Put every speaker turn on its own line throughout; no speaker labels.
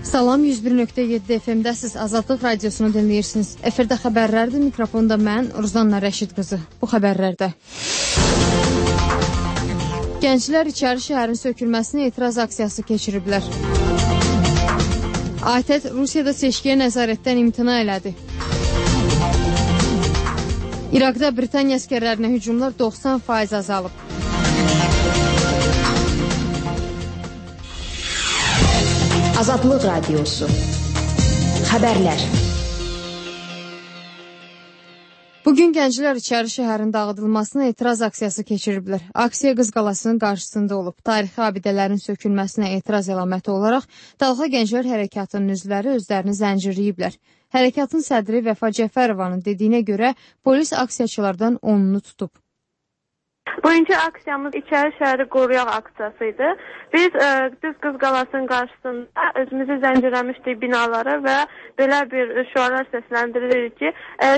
Salam, 101.7 FM-dəsiz Azadlıq Radiosunu dinləyirsiniz. Efirdə xəbərlərdir, mikrofonda mən, Ruzanna Rəşid qızı. Bu xəbərlərdə gənclər içəri şəhərin sökülməsinə etiraz aksiyası keçiriblər. ATƏT Rusiyada seçkiyə nəzarətdən imtina elədi. İraqda Britaniya əskərlərinə hücumlar 90% azalıb.
Azadlıq Radiosu. Xəbərlər.
Bugün gənclər içəri şəhərin dağıdılmasına etiraz aksiyası keçiriblər. Aksiya Qız Qalasının qarşısında olub. Tarixi abidələrin sökülməsinə etiraz əlaməti olaraq Dalğa Gənclər Hərəkatının üzvləri özlərini zəncirləyiblər. Hərəkatın sədri Vəfa Cəfərovanın dediyinə görə polis aksiyaçılardan 10'unu tutub.
Bugünkü aksiyamız içəri şəhəri qoruyaq aksiyası idi. Biz düz Qız Qalasının qarşısında özümüzü zəncirləmişdik binaları və belə bir şüarlar səsləndiririk ki,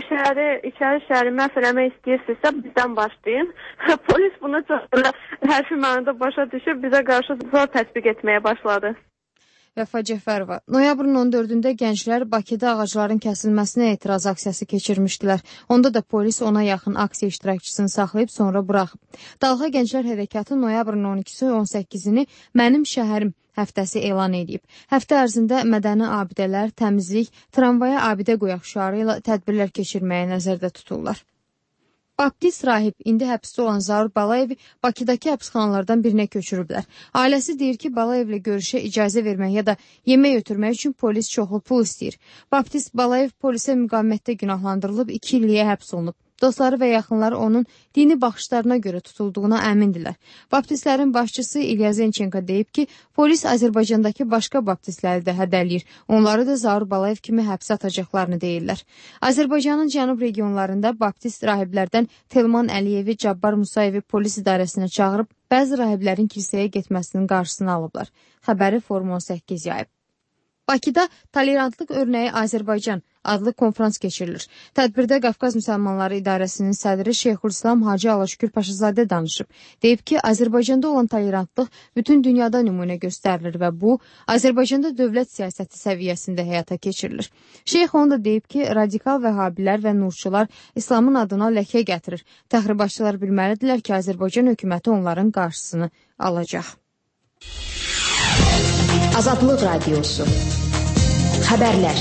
içəri şəhəri məhv eləmək istəyirsinizsə bizdən başlayın. Polis bunu çox hərfi mənada başa düşüb bizə qarşı zor tətbiq etməyə başladı.
Vəfa Cəfərova. Noyabrın 14-də gənclər Bakıda ağacların kəsilməsinə etiraz aksiyası keçirmişdilər. Onda da polis ona yaxın aksiya iştirakçısını saxlayıb sonra buraxıb. Dalğa Gənclər Hərəkatı noyabrın 12-si 18-ni Mənim şəhərim həftəsi elan edib. Həftə ərzində mədəni abidələr, təmizlik, tramvaya abidə qoyaq şüarı ilə tədbirlər keçirməyə nəzərdə tuturlar. Baptist rahib indi həbsdə olan Zaur Balayevi Bakıdakı həbsxanalardan birinə köçürüblər. Ailəsi deyir ki, Balayevlə görüşə icazə vermək ya da yemək ötürmək üçün polis çoxlu pul istəyir. Baptist Balayev polisə müqavimətdə günahlandırılıb 2 illiyə həbs olunub. Dostları və yaxınları onun dini baxışlarına görə tutulduğuna əmindirlər. Baptistlərin başçısı İlya Zenchenko deyib ki, polis Azərbaycandakı başqa baptistləri də hədələyir. Onları da Zaur Balayev kimi həbsə atacaqlarını deyirlər. Azərbaycanın cənub regionlarında baptist rahiblərdən Telman Əliyevi, Cabbar Musayevi polis idarəsinə çağırıb, bəzi rahiblərin kilsəyə getməsinin qarşısını alıblar. Xəbəri Forum 18 yayıb. Bakıda Tolerantlıq örnəyi Azərbaycan adlı konferans keçirilir. Tədbirdə Qafqaz Müsəlmanları İdarəsinin sədri Şeyxülislam Hacı Alaşükür Paşazadə danışıb. Deyib ki, Azərbaycanda olan tolerantlıq bütün dünyada nümunə göstərilir və bu, Azərbaycanda dövlət siyasəti səviyyəsində həyata keçirilir. Şeyx onu da deyib ki, radikal vəhabilər və nurçular İslamın adına ləkə gətirir. Təxribatçılar bilməlidirlər ki, Azərbaycan hökuməti onların qarşısını alacaq.
Azadlıq Radiosu. Xəbərlər.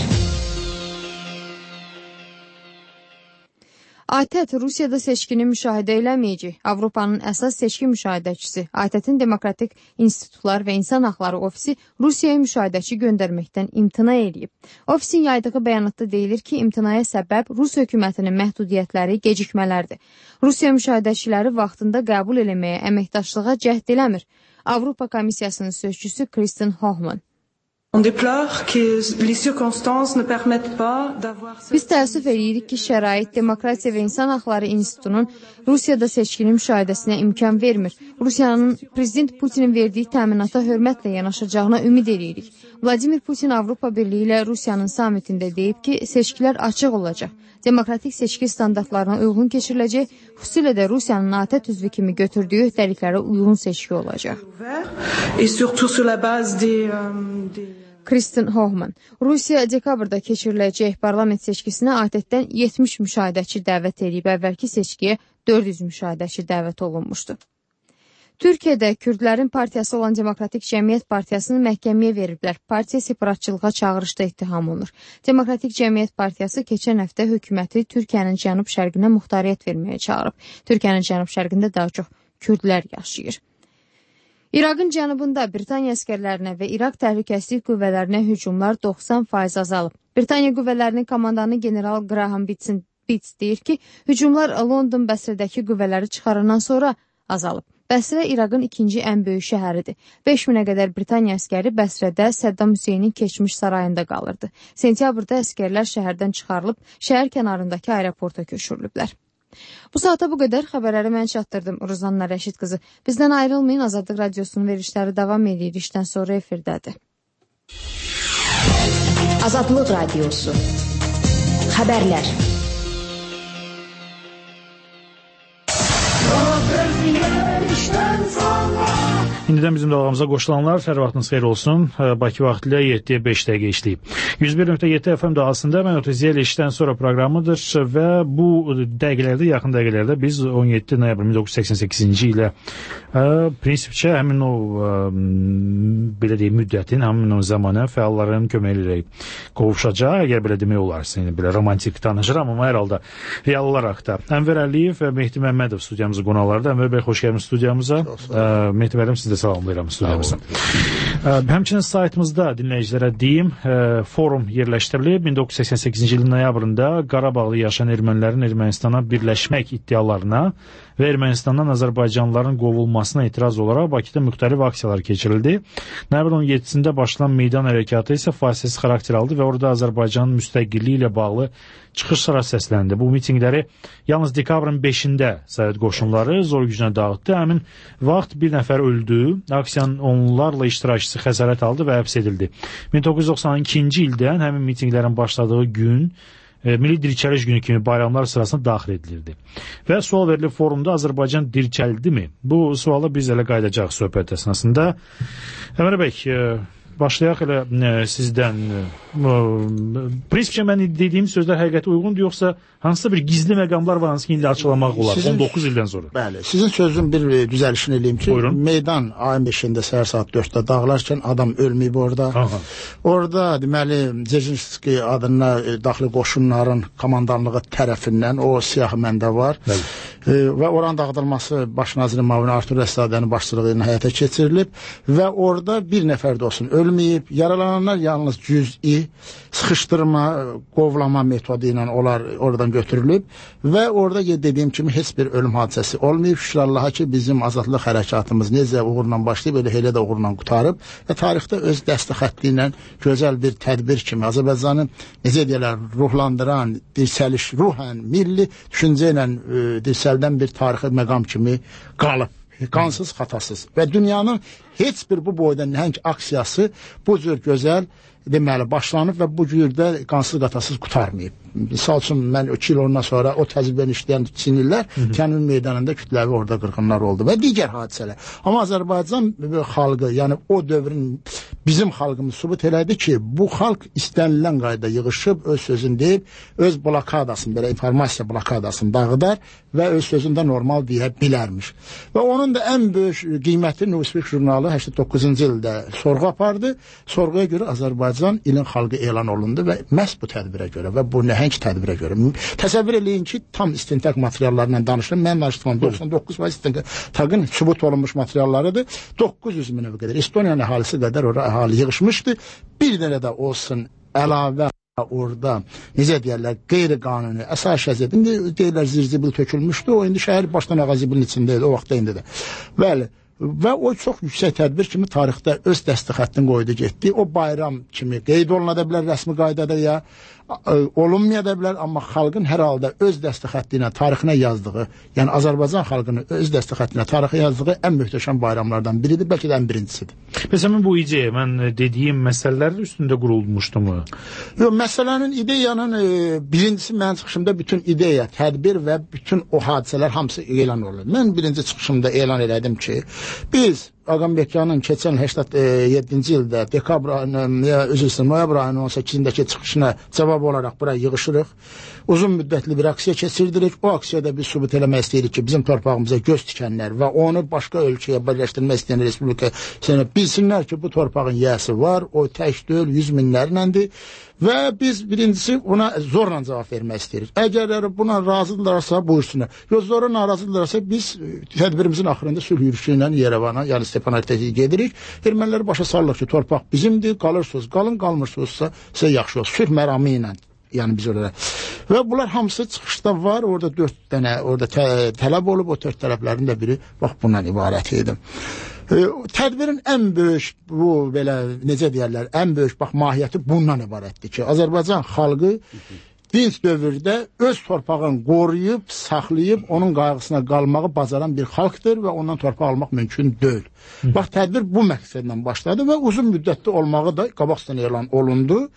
ATƏT Rusiyada seçkini müşahidə eləməyəcək. Avropanın əsas seçki müşahidəçisi ATƏT-in Demokratik İnstitutlar və İnsan Haqları Ofisi Rusiyaya müşahidəçi göndərməkdən imtina edib. Ofisin yaydığı bəyanatda deyilir ki, imtinaya səbəb Rus hökumətinin məhdudiyyətləri, gecikmələrdir. Rusiya müşahidəçiləri vaxtında qəbul eləməyə, əməkdaşlığa cəhd eləmir. Avropa Komissiyasının sözçüsü Kristen Hohman. Biz təəssüf edirik ki, şərait Demokratiya və İnsan Haqları İnstitutunun Rusiyada seçkinin müşahidəsinə imkan vermir. Rusiyanın Prezident Putinin verdiyi təminata hörmətlə yanaşacağına ümid edirik. Vladimir Putin Avropa Birliyi ilə Rusiyanın samitində deyib ki, seçkilər açıq olacaq. Demokratik seçki standartlarına uyğun keçiriləcək, xüsusilə də Rusiyanın ATƏT üzvü kimi götürdüyü öhdəliklərə uyğun seçki olacaq. Kristen Hohman. Rusiya dekabrda keçiriləcək parlament seçkisinə ATƏT-dən 70 müşahidəçi dəvət edib, əvvəlki seçkiyə 400 müşahidəçi dəvət olunmuşdu. Türkiyədə Kürdlərin partiyası olan Demokratik Cəmiyyət Partiyasını məhkəməyə veriblər. Partiya separatçılığa çağırışda ittiham olunur. Demokratik Cəmiyyət Partiyası keçən həftə hökuməti Türkiyənin cənub-şərqinə muxtariyyət verməyə çağırıb. Türkiyənin cənub-şərqində daha çox Kürdlər yaşayır. İraqın cənubunda Britaniya əskərlərinə və İraq təhlükəsizlik qüvvələrinə hücumlar 90% azalıb. Britaniya qüvvələrinin komandanı general Graham Bitts deyir ki, hücumlar London Bəsrədəki qüvvələri çıxarandan sonra azalıb. Bəsrə İraqın ikinci ən böyük şəhəridir. 5000-ə qədər Britaniya əskəri Bəsrədə Səddam Hüseynin keçmiş sarayında qalırdı. Sentyabrda əskərlər şəhərdən çıxarılıb, şəhər kənarındakı aeroporta köçürülüblər. Bu saata bu qədər xəbərləri mən çatdırdım. Ruzanna Rəşid qızı. Bizdən ayrılmayın, Azadlıq Radiosunun verişləri davam edir. İşdən sonra efirdədir.
Azadlıq Radiosu. Xəbərlər.
İndidən bizim dalğamıza qoşulanlar, hər vaxtınız xeyir olsun. Bakı vaxtı ilə 7-yə 5 dəqiqə işləyib. 101.7 FM dalğasında mən Ötəziyyəl işdən sonra proqramıdır və bu dəqiqələrdə, yaxın dəqiqələrdə biz 17 noyabr 1988-ci ilə prinsipcə həmin o belə deyim müddətin, həmin o zamana fəalların köməyi ilə qovuşacaq, əgər belə demək olarsa, belə romantik danışıram, amma hər halda real olaraq da Ənvər Əliyev və Mehdi Məmmədov studiyamızın qonaqlarıdır. Ənvər bəy, xoş gəlmiş studiyamıza. Mehdi bəyim, siz də salamlayıram studiyamıza. Həmçinin saytımızda dinləyicilərə deyim, forum yerləşdirilib. 1988-ci ilin noyabrında Qarabağlı yaşayan ermənilərin Ermənistana birləşmək iddialarına və Ermənistandan Azərbaycanlıların qovulmasına etiraz olaraq Bakıda müxtəlif aksiyalar keçirildi. Noyabrın 17-sində başlayan meydan hərəkatı isə fasiləsiz xarakter aldı və orada Azərbaycanın müstəqilliyi ilə bağlı çıxışlara səsləndi. Bu mitinqləri yalnız dekabrın 5-də Sovet qoşunları zor gücünə dağıtdı. Həmin vaxt bir nəfər öldü, aksiyanın onlarla iştirakçısı xəsarət aldı və həbs edildi. 1992-ci ildən həmin mitinqlərin başladığı gün Milli Dirçəliş günü kimi bayramlar sırasına daxil edilirdi. Və sual verilib forumda Azərbaycan dirçəldimi? Bu suala biz elə qayıdacaq söhbət əsnasında. Əmər bəy, başlayaq elə sizdən. Prinsipcə mən dediyim sözlər həqiqətə uyğundur, yoxsa hansısa bir gizli məqamlar var, hansı ki, indi açıqlamaq olar 19 ildən sonra?
Bəli, sizin sözün bir düzəlişini eləyim ki, buyurun. Meydan ayın 5-də səhər saat 4-də dağılarkən adam ölməyib orada. Aha. Orada deməli Dzerzhinski adına daxili qoşunların komandanlığı tərəfindən o siyahı məndə var. Bəli. Və oranın dağıdılması Baş naziri Mavini Artur Rəsadənin başçılığı ilə həyata keçirilib və orada bir nəfər də olsun ölməyib. Yaralananlar yalnız cüz'i sıxışdırma, qovlama metodu ilə onlar oradan götürülüb və orada dediyim kimi heç bir ölüm hadisəsi olmayıb. Şükür Allaha ki, bizim azadlıq hərəkatımız necə uğurla başlayıb, elə də uğurla qutarıb və tarixdə öz dəstə xətti ilə gözəl bir tədbir kimi Azərbaycanı necə deyirlər, ruhlandıran, dirçəliş, ruhən, milli düşüncə ilə dirçəldən bir tarixi məqam kimi qalıb. Qansız, xatasız və dünyanın heç bir bu boyda nəhəng aksiyası bu cür gözəl deməli başlanıb və bu cürdə qansız, qatasız qutarmayıb. Misal üçün, mən 2 il ondan sonra o təcrübəni işləyən Çinlilər Təmin meydanında kütləvi orada qırğınlar oldu və digər hadisələr. Amma Azərbaycan xalqı, yəni o dövrün bizim xalqımız sübut elədi ki, bu xalq istənilən qayda yığışıb, öz sözünü deyib, öz blokadasını, belə informasiya blokadasını dağıdar və öz sözündə normal deyə bilərmiş. Və onun da ən böyük qiyməti Newsweek jurnalı 89-cu ildə sorğu apardı. Sorğuya görə Azərbaycan ilin xalqı elan olundu və məhz bu tədbirə görə və bu nəhəng tədbirə görə. Təsəvvür eləyin ki, tam istintaq materiallarından danışıram. Mən danışdığım 99% istintaqın sübut olunmuş materiallarıdır. 900 minə qədər. Estoniyanın əhalisi qədər orada əhali yığışmışdı. Bir dənə də olsun əlavə orada, necə deyərlər, qeyri-qanuni, əsas şəziyyət. İndi deyirlər zirzibil tökülmüşdü. O indi şəhər başdan ağazibilin içindəydi. O vaxtda indi də. Bəli. Və o çox yüksək tədbir kimi tarixdə öz dəstə xəttini qoydu getdi. O bayram kimi qeyd oluna da bilər rəsmi qaydada ya olunmaya da bilər, amma xalqın hər halda öz dəstə xətti ilə tarixinə yazdığı, yəni Azərbaycan xalqının öz dəstə xətti ilə tarixə yazdığı ən möhtəşəm bayramlardan biridir, bəlkə də ən birincisidir.
Məsələn, bu ideya, mən dediyim məsələlər üstündə qurulmuşdu mu?
Yox, məsələnin, ideyanın birincisi mənim çıxışımda bütün ideya, tədbir və bütün o hadisələr hamısı elan olunur. Mən birinci çıxışımda elan elədim ki, biz Ağambekanın keçən 87-ci ildə noyabr ayının 18-dəki çıxışına cavab olaraq buraya yığışırıq. Uzun müddətli bir aksiya keçirdirik. O aksiyada biz sübut eləmək istəyirik ki, bizim torpağımıza göz tikənlər və onu başqa ölkəyə birləşdirmək istəyən respublika bilsinlər ki, bu torpağın yiyəsi var, o tək deyil, 100 minlərləndir. Və biz birincisi ona zorla cavab vermək istəyirik. Əgər buna razıdırlarsa buyursunlar. Yox, zorla narazıdırlarsa biz tədbirimizin axırında sülh yürüyüşü ilə Yerevana, yəni Stepanakert gedirik. Ermənilər başa salırıq ki, torpaq bizimdir, qalırsınız, qalın, qalmırsınızsa sizə yaxşı olsun. Sülh məramı ilə. Yəni biz orada. Və bunlar hamısı çıxışda var. Orada 4 dənə orada tələb olub. O 4 tələblərin də biri bax bundan ibarət idi. Tədbirin ən böyük bu belə necə deyərlər, ən böyük bax mahiyyəti bundan ibarətdir ki, Azərbaycan xalqı dinc dövrdə öz torpağını qoruyub, saxlayıb, onun qayğısına qalmağı bacaran bir xalqdır və ondan torpaq almaq mümkün deyil. Bax, tədbir bu məqsədlə başladı və uzun müddətli olmağı da qabaqdan elan olundu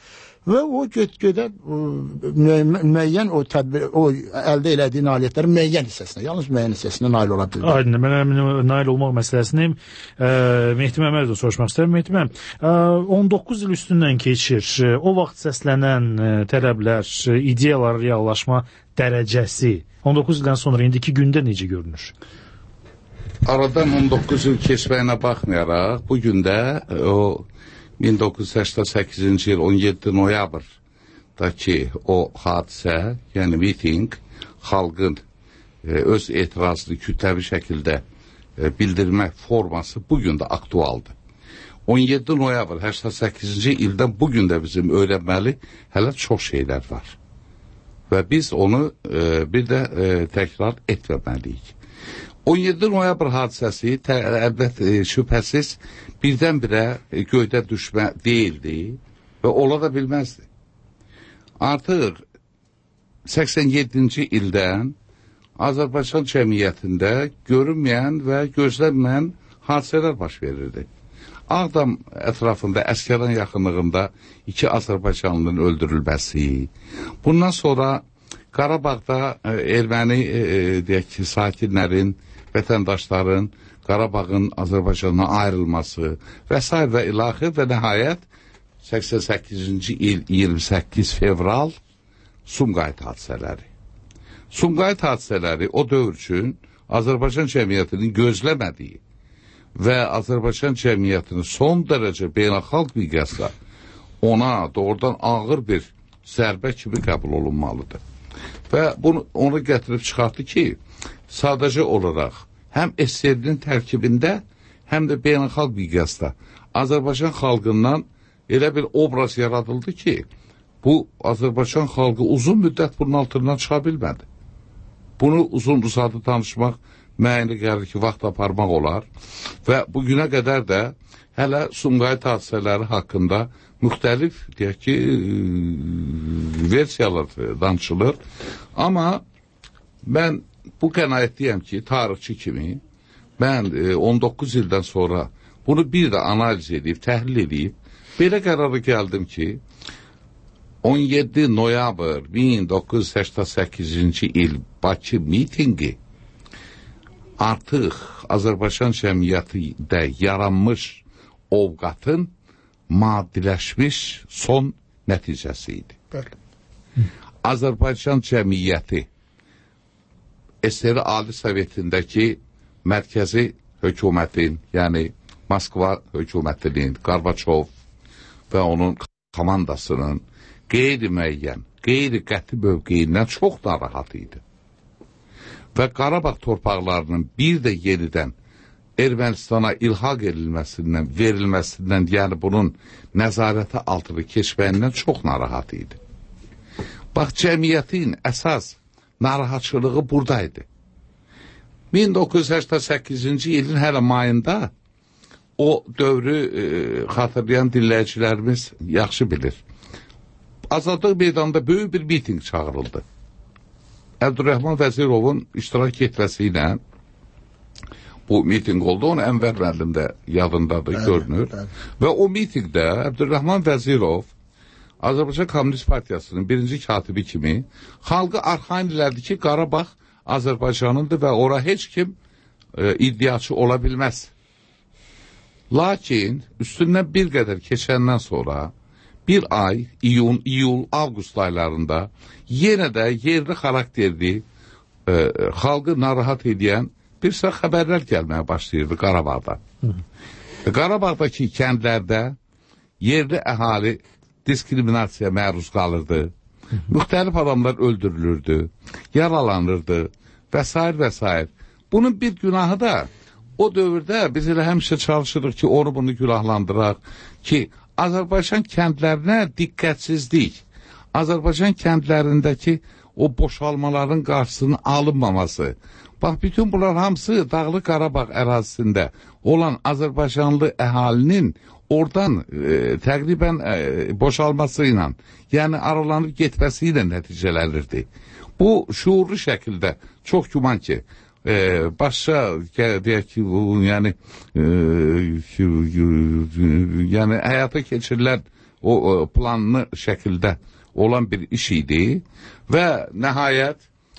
və o get-gedə müəyyən o tədbir, o əldə elədiyi nailiyyətlərin müəyyən hissəsinə, yalnız müəyyən hissəsinə nail ola bilir.
Aydın, mən nail olmaq məsələsini Mehdi Məmmədov da soruşmaq istəyirəm. Mehdi Məmmədov, 19 il üstündən keçir. O vaxt səslənən tələblər, ideyalar reallaşma dərəcəsi 19 ildən sonra indiki gündə necə görünür?
Aradan 19 il keçməyinə baxmayaraq, bu gündə o 1988-ci il 17 noyabrdakı o hadisə, yəni miting, xalqın öz etirazını kütləvi şəkildə bildirmək forması bugün də aktualdır. 17 noyabr 88-ci ildən bugün də bizim öyrənməli hələ çox şeylər var. Və biz onu bir də təkrar etməməliyik. 17 noyabr hadisəsi əlbəttə şübhəsiz birdən-birə göydə düşmə deyildi və ola da bilməzdi. Artıq 87-ci ildən Azərbaycan cəmiyyətində görünməyən və gözlənməyən hadisələr baş verirdi. Ağdam ətrafında, Əskəran yaxınlığında 2 Azərbaycanlının öldürülməsi, bundan sonra Qarabağda erməni deyək ki, sakinlərin, vətəndaşların Qarabağın Azərbaycanına ayrılması və s. və ilaxır və nəhayət 88-ci il 28 fevral Sumqayıt hadisələri. Sumqayıt hadisələri o dövr üçün Azərbaycan cəmiyyətinin gözləmədiyi və Azərbaycan cəmiyyətinin son dərəcə beynəlxalq miqyasda ona doğrudan ağır bir zərbə kimi qəbul olunmalıdır. Və onu gətirib çıxartdı ki, sadəcə olaraq həm SSR-nin tərkibində, həm də beynəlxalq miqyasda Azərbaycan xalqından elə bir obraz yaradıldı ki, bu Azərbaycan xalqı uzun müddət bunun altından çıxa bilmədi. Bunu uzun-uzadı tanışmaq müəyyən gəlir ki, vaxt aparmaq olar və bugünə qədər də hələ Sumqayıt hadisələri haqqında müxtəlif, deyək ki, versiyalar danışılır. Amma mən bu qənaətliyəm ki, tarixçi kimi, mən 19 ildən sonra bunu bir də analiz edib, təhlil edib, belə qərara gəldim ki, 17 noyabr 1988-ci il Bakı mitingi artıq Azərbaycan cəmiyyətində yaranmış ovqatın maddiləşmiş son nəticəsi idi. Azərbaycan cəmiyyəti SSR Ali Sovetindəki mərkəzi hökumətin, yəni Moskva hökumətinin, Qarbaçov və onun komandasının qeyri-müəyyən, qeyri-qəti mövqeyindən çox narahat idi. Və Qarabağ torpaqlarının bir də yenidən Ermənistana ilhaq edilməsindən, verilməsindən, yəni bunun nəzarəti altına keçməyindən çox narahat idi. Bax, cəmiyyətin əsas narahatçılığı buradaydı. 1988-ci ilin hələ mayında o dövrü xatırlayan dinləyicilərimiz yaxşı bilir. Azadlıq meydanında böyük bir miting çağırıldı. Əbdülrəhman Vəzirovun iştirak etməsi ilə bu miting oldu, onu Ənvər müəllim də yadındadır, görünür. Və o mitingdə Əbdülrəhman Vəzirov Azərbaycan Komünist Partiyasının birinci katibi kimi xalqı arxain elədi ki, Qarabağ Azərbaycanındır və ora heç kim iddiaçı ola bilməz. Lakin üstündən bir qədər keçəndən sonra bir ay, iyun, iyul, avqust aylarında yenə də yerli xarakterli xalqı narahat edən bir sıra xəbərlər gəlməyə başlayırdı Qarabağda. Qarabağdakı kəndlərdə yerli əhali diskriminasiya məruz qalırdı. Müxtəlif adamlar öldürülürdü, yaralanırdı və s. və s. Bunun bir günahı da o dövrdə biz elə həmişə çalışırıq ki, onu bunu günahlandıraq ki, Azərbaycan kəndlərinə diqqətsizlik, Azərbaycan kəndlərindəki o boşalmaların qarşısının alınmaması. Bax, bütün bunlar hamısı Dağlıq Qarabağ ərazisində olan Azərbaycanlı əhalinin oradan təqribən boşalması ilə, yəni aralanıb getməsi ilə nəticələnirdi. Bu, şuurlu şəkildə çox güman ki, başqa, deyək ki, yəni həyata keçirilən o planlı şəkildə olan bir iş idi və nəhayət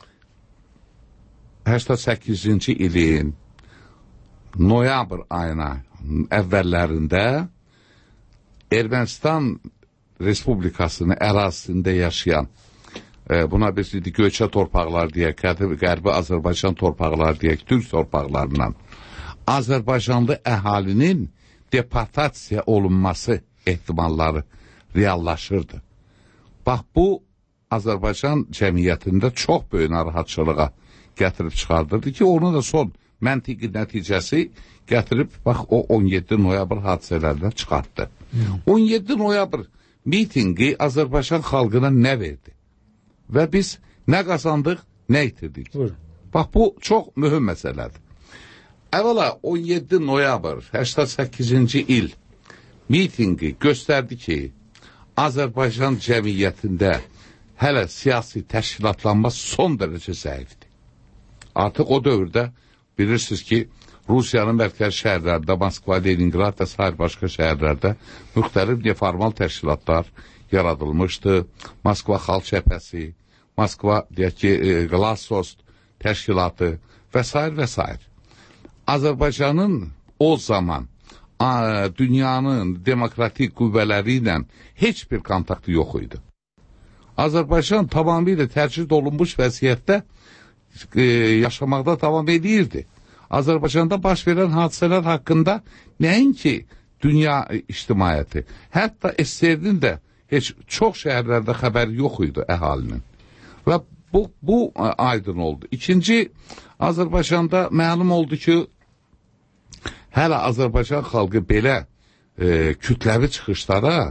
88-ci ilin noyabr ayına əvvəllərində Ermənistan Respublikasının ərazisində yaşayan, buna biz göçə torpaqlar deyək, Qərbi Azərbaycan torpaqlar deyək, Türk torpaqlarından Azərbaycanlı əhalinin deportasiya olunması ehtimalları reallaşırdı. Bax, bu Azərbaycan cəmiyyətində çox böyük narahatçılığa gətirib çıxardırdı ki, onun da son məntiqi nəticəsi gətirib, bax, o 17 noyabr hadisələrinə çıxartdı. 17 noyabr mitingi Azərbaycan xalqına nə verdi? Və biz nə qazandıq, nə itirdik? Bax, bu çox mühüm məsələdir. Əvvəla 17 noyabr 88-ci il mitingi göstərdi ki, Azərbaycan cəmiyyətində hələ siyasi təşkilatlanma son dərəcə zəifdir. Artıq o dövrdə bilirsiniz ki, Rusiyanın mərkəzi şəhərlərdə, Moskva, Leningrad və sair başqa şəhərlərdə müxtəlif neformal təşkilatlar yaradılmışdı. Moskva Xalq Cəbhəsi, Moskva, deyək ki, Glasnost təşkilatı və s. Azərbaycanın o zaman dünyanın demokratik qüvvələri ilə heç bir kontaktı yox idi. Azərbaycan tamamilə tərcih olunmuş vəziyyətdə yaşamaqda davam edirdi. Azərbaycanda baş verən hadisələr haqqında nəinki dünya ictimaiyyəti, hətta SSR-nin də heç çox şəhərlərdə xəbəri yox idi əhalinin. Və bu aydın oldu. İkinci, Azərbaycanda məlum oldu ki, hələ Azərbaycan xalqı belə kütləvi çıxışlara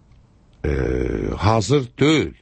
hazır deyil.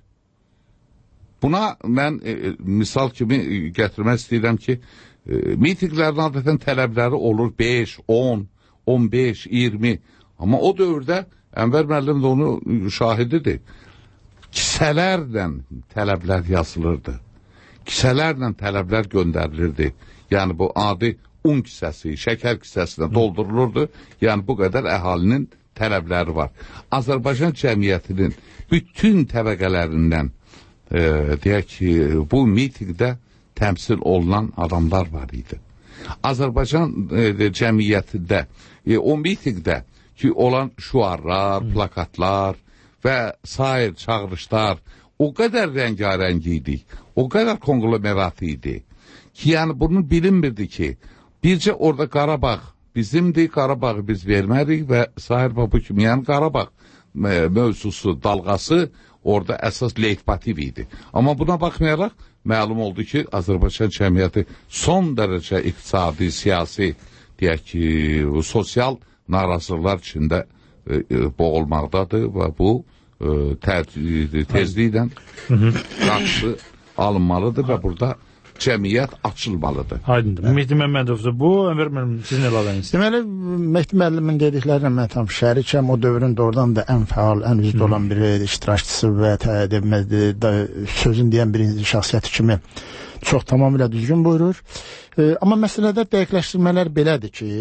Buna mən misal kimi gətirmək istəyirəm ki, mitinglərin adətən tələbləri olur 5, 10, 15, 20. Amma o dövrdə Ənvər müəllim də onu şahididir. Kisələrlə tələblər yazılırdı. Kisələrlə tələblər göndərilirdi. Yəni bu adi un kisəsi, şəkər kisəsinə doldurulurdu. Yəni bu qədər əhalinin tələbləri var. Azərbaycan cəmiyyətinin bütün təbəqələrindən deyək ki, bu mitingdə təmsil olunan adamlar var idi. Azərbaycan cəmiyyətində o mitingdə ki, olan şüarlar, plakatlar və sair çağırışlar o qədər rəngarəng idi, o qədər konglomerat idi ki, yəni bunu bilinmirdi ki, bircə orada Qarabağ bizimdir, Qarabağı biz vermərik və sair bu kimi, yəni Qarabağ mövzusu, dalğası orada əsas leitmotiv idi. Amma buna baxmayaraq, məlum oldu ki, Azərbaycan cəmiyyəti son dərəcə iqtisadi, siyasi, deyək ki, sosial narazılıqlar içində boğulmaqdadır və bu tezliklə qarşı alınmalıdır və burada cəmiyyət açılmalıdır.
Aydındır. Mehdi Məmmədovdur bu. Ənvər müəllim, sizin əlavəniz?
Deməli, Mehdi müəllimin dediklərinə mən tam şərikəm. O dövrün doğrudan da ən fəal, ən üzvdə olan bir iştirakçısı və sözün deyən bir şəxsiyyəti kimi çox tamamilə düzgün buyurur. Amma məsələdə dəqiqləşdirmələr belədir ki,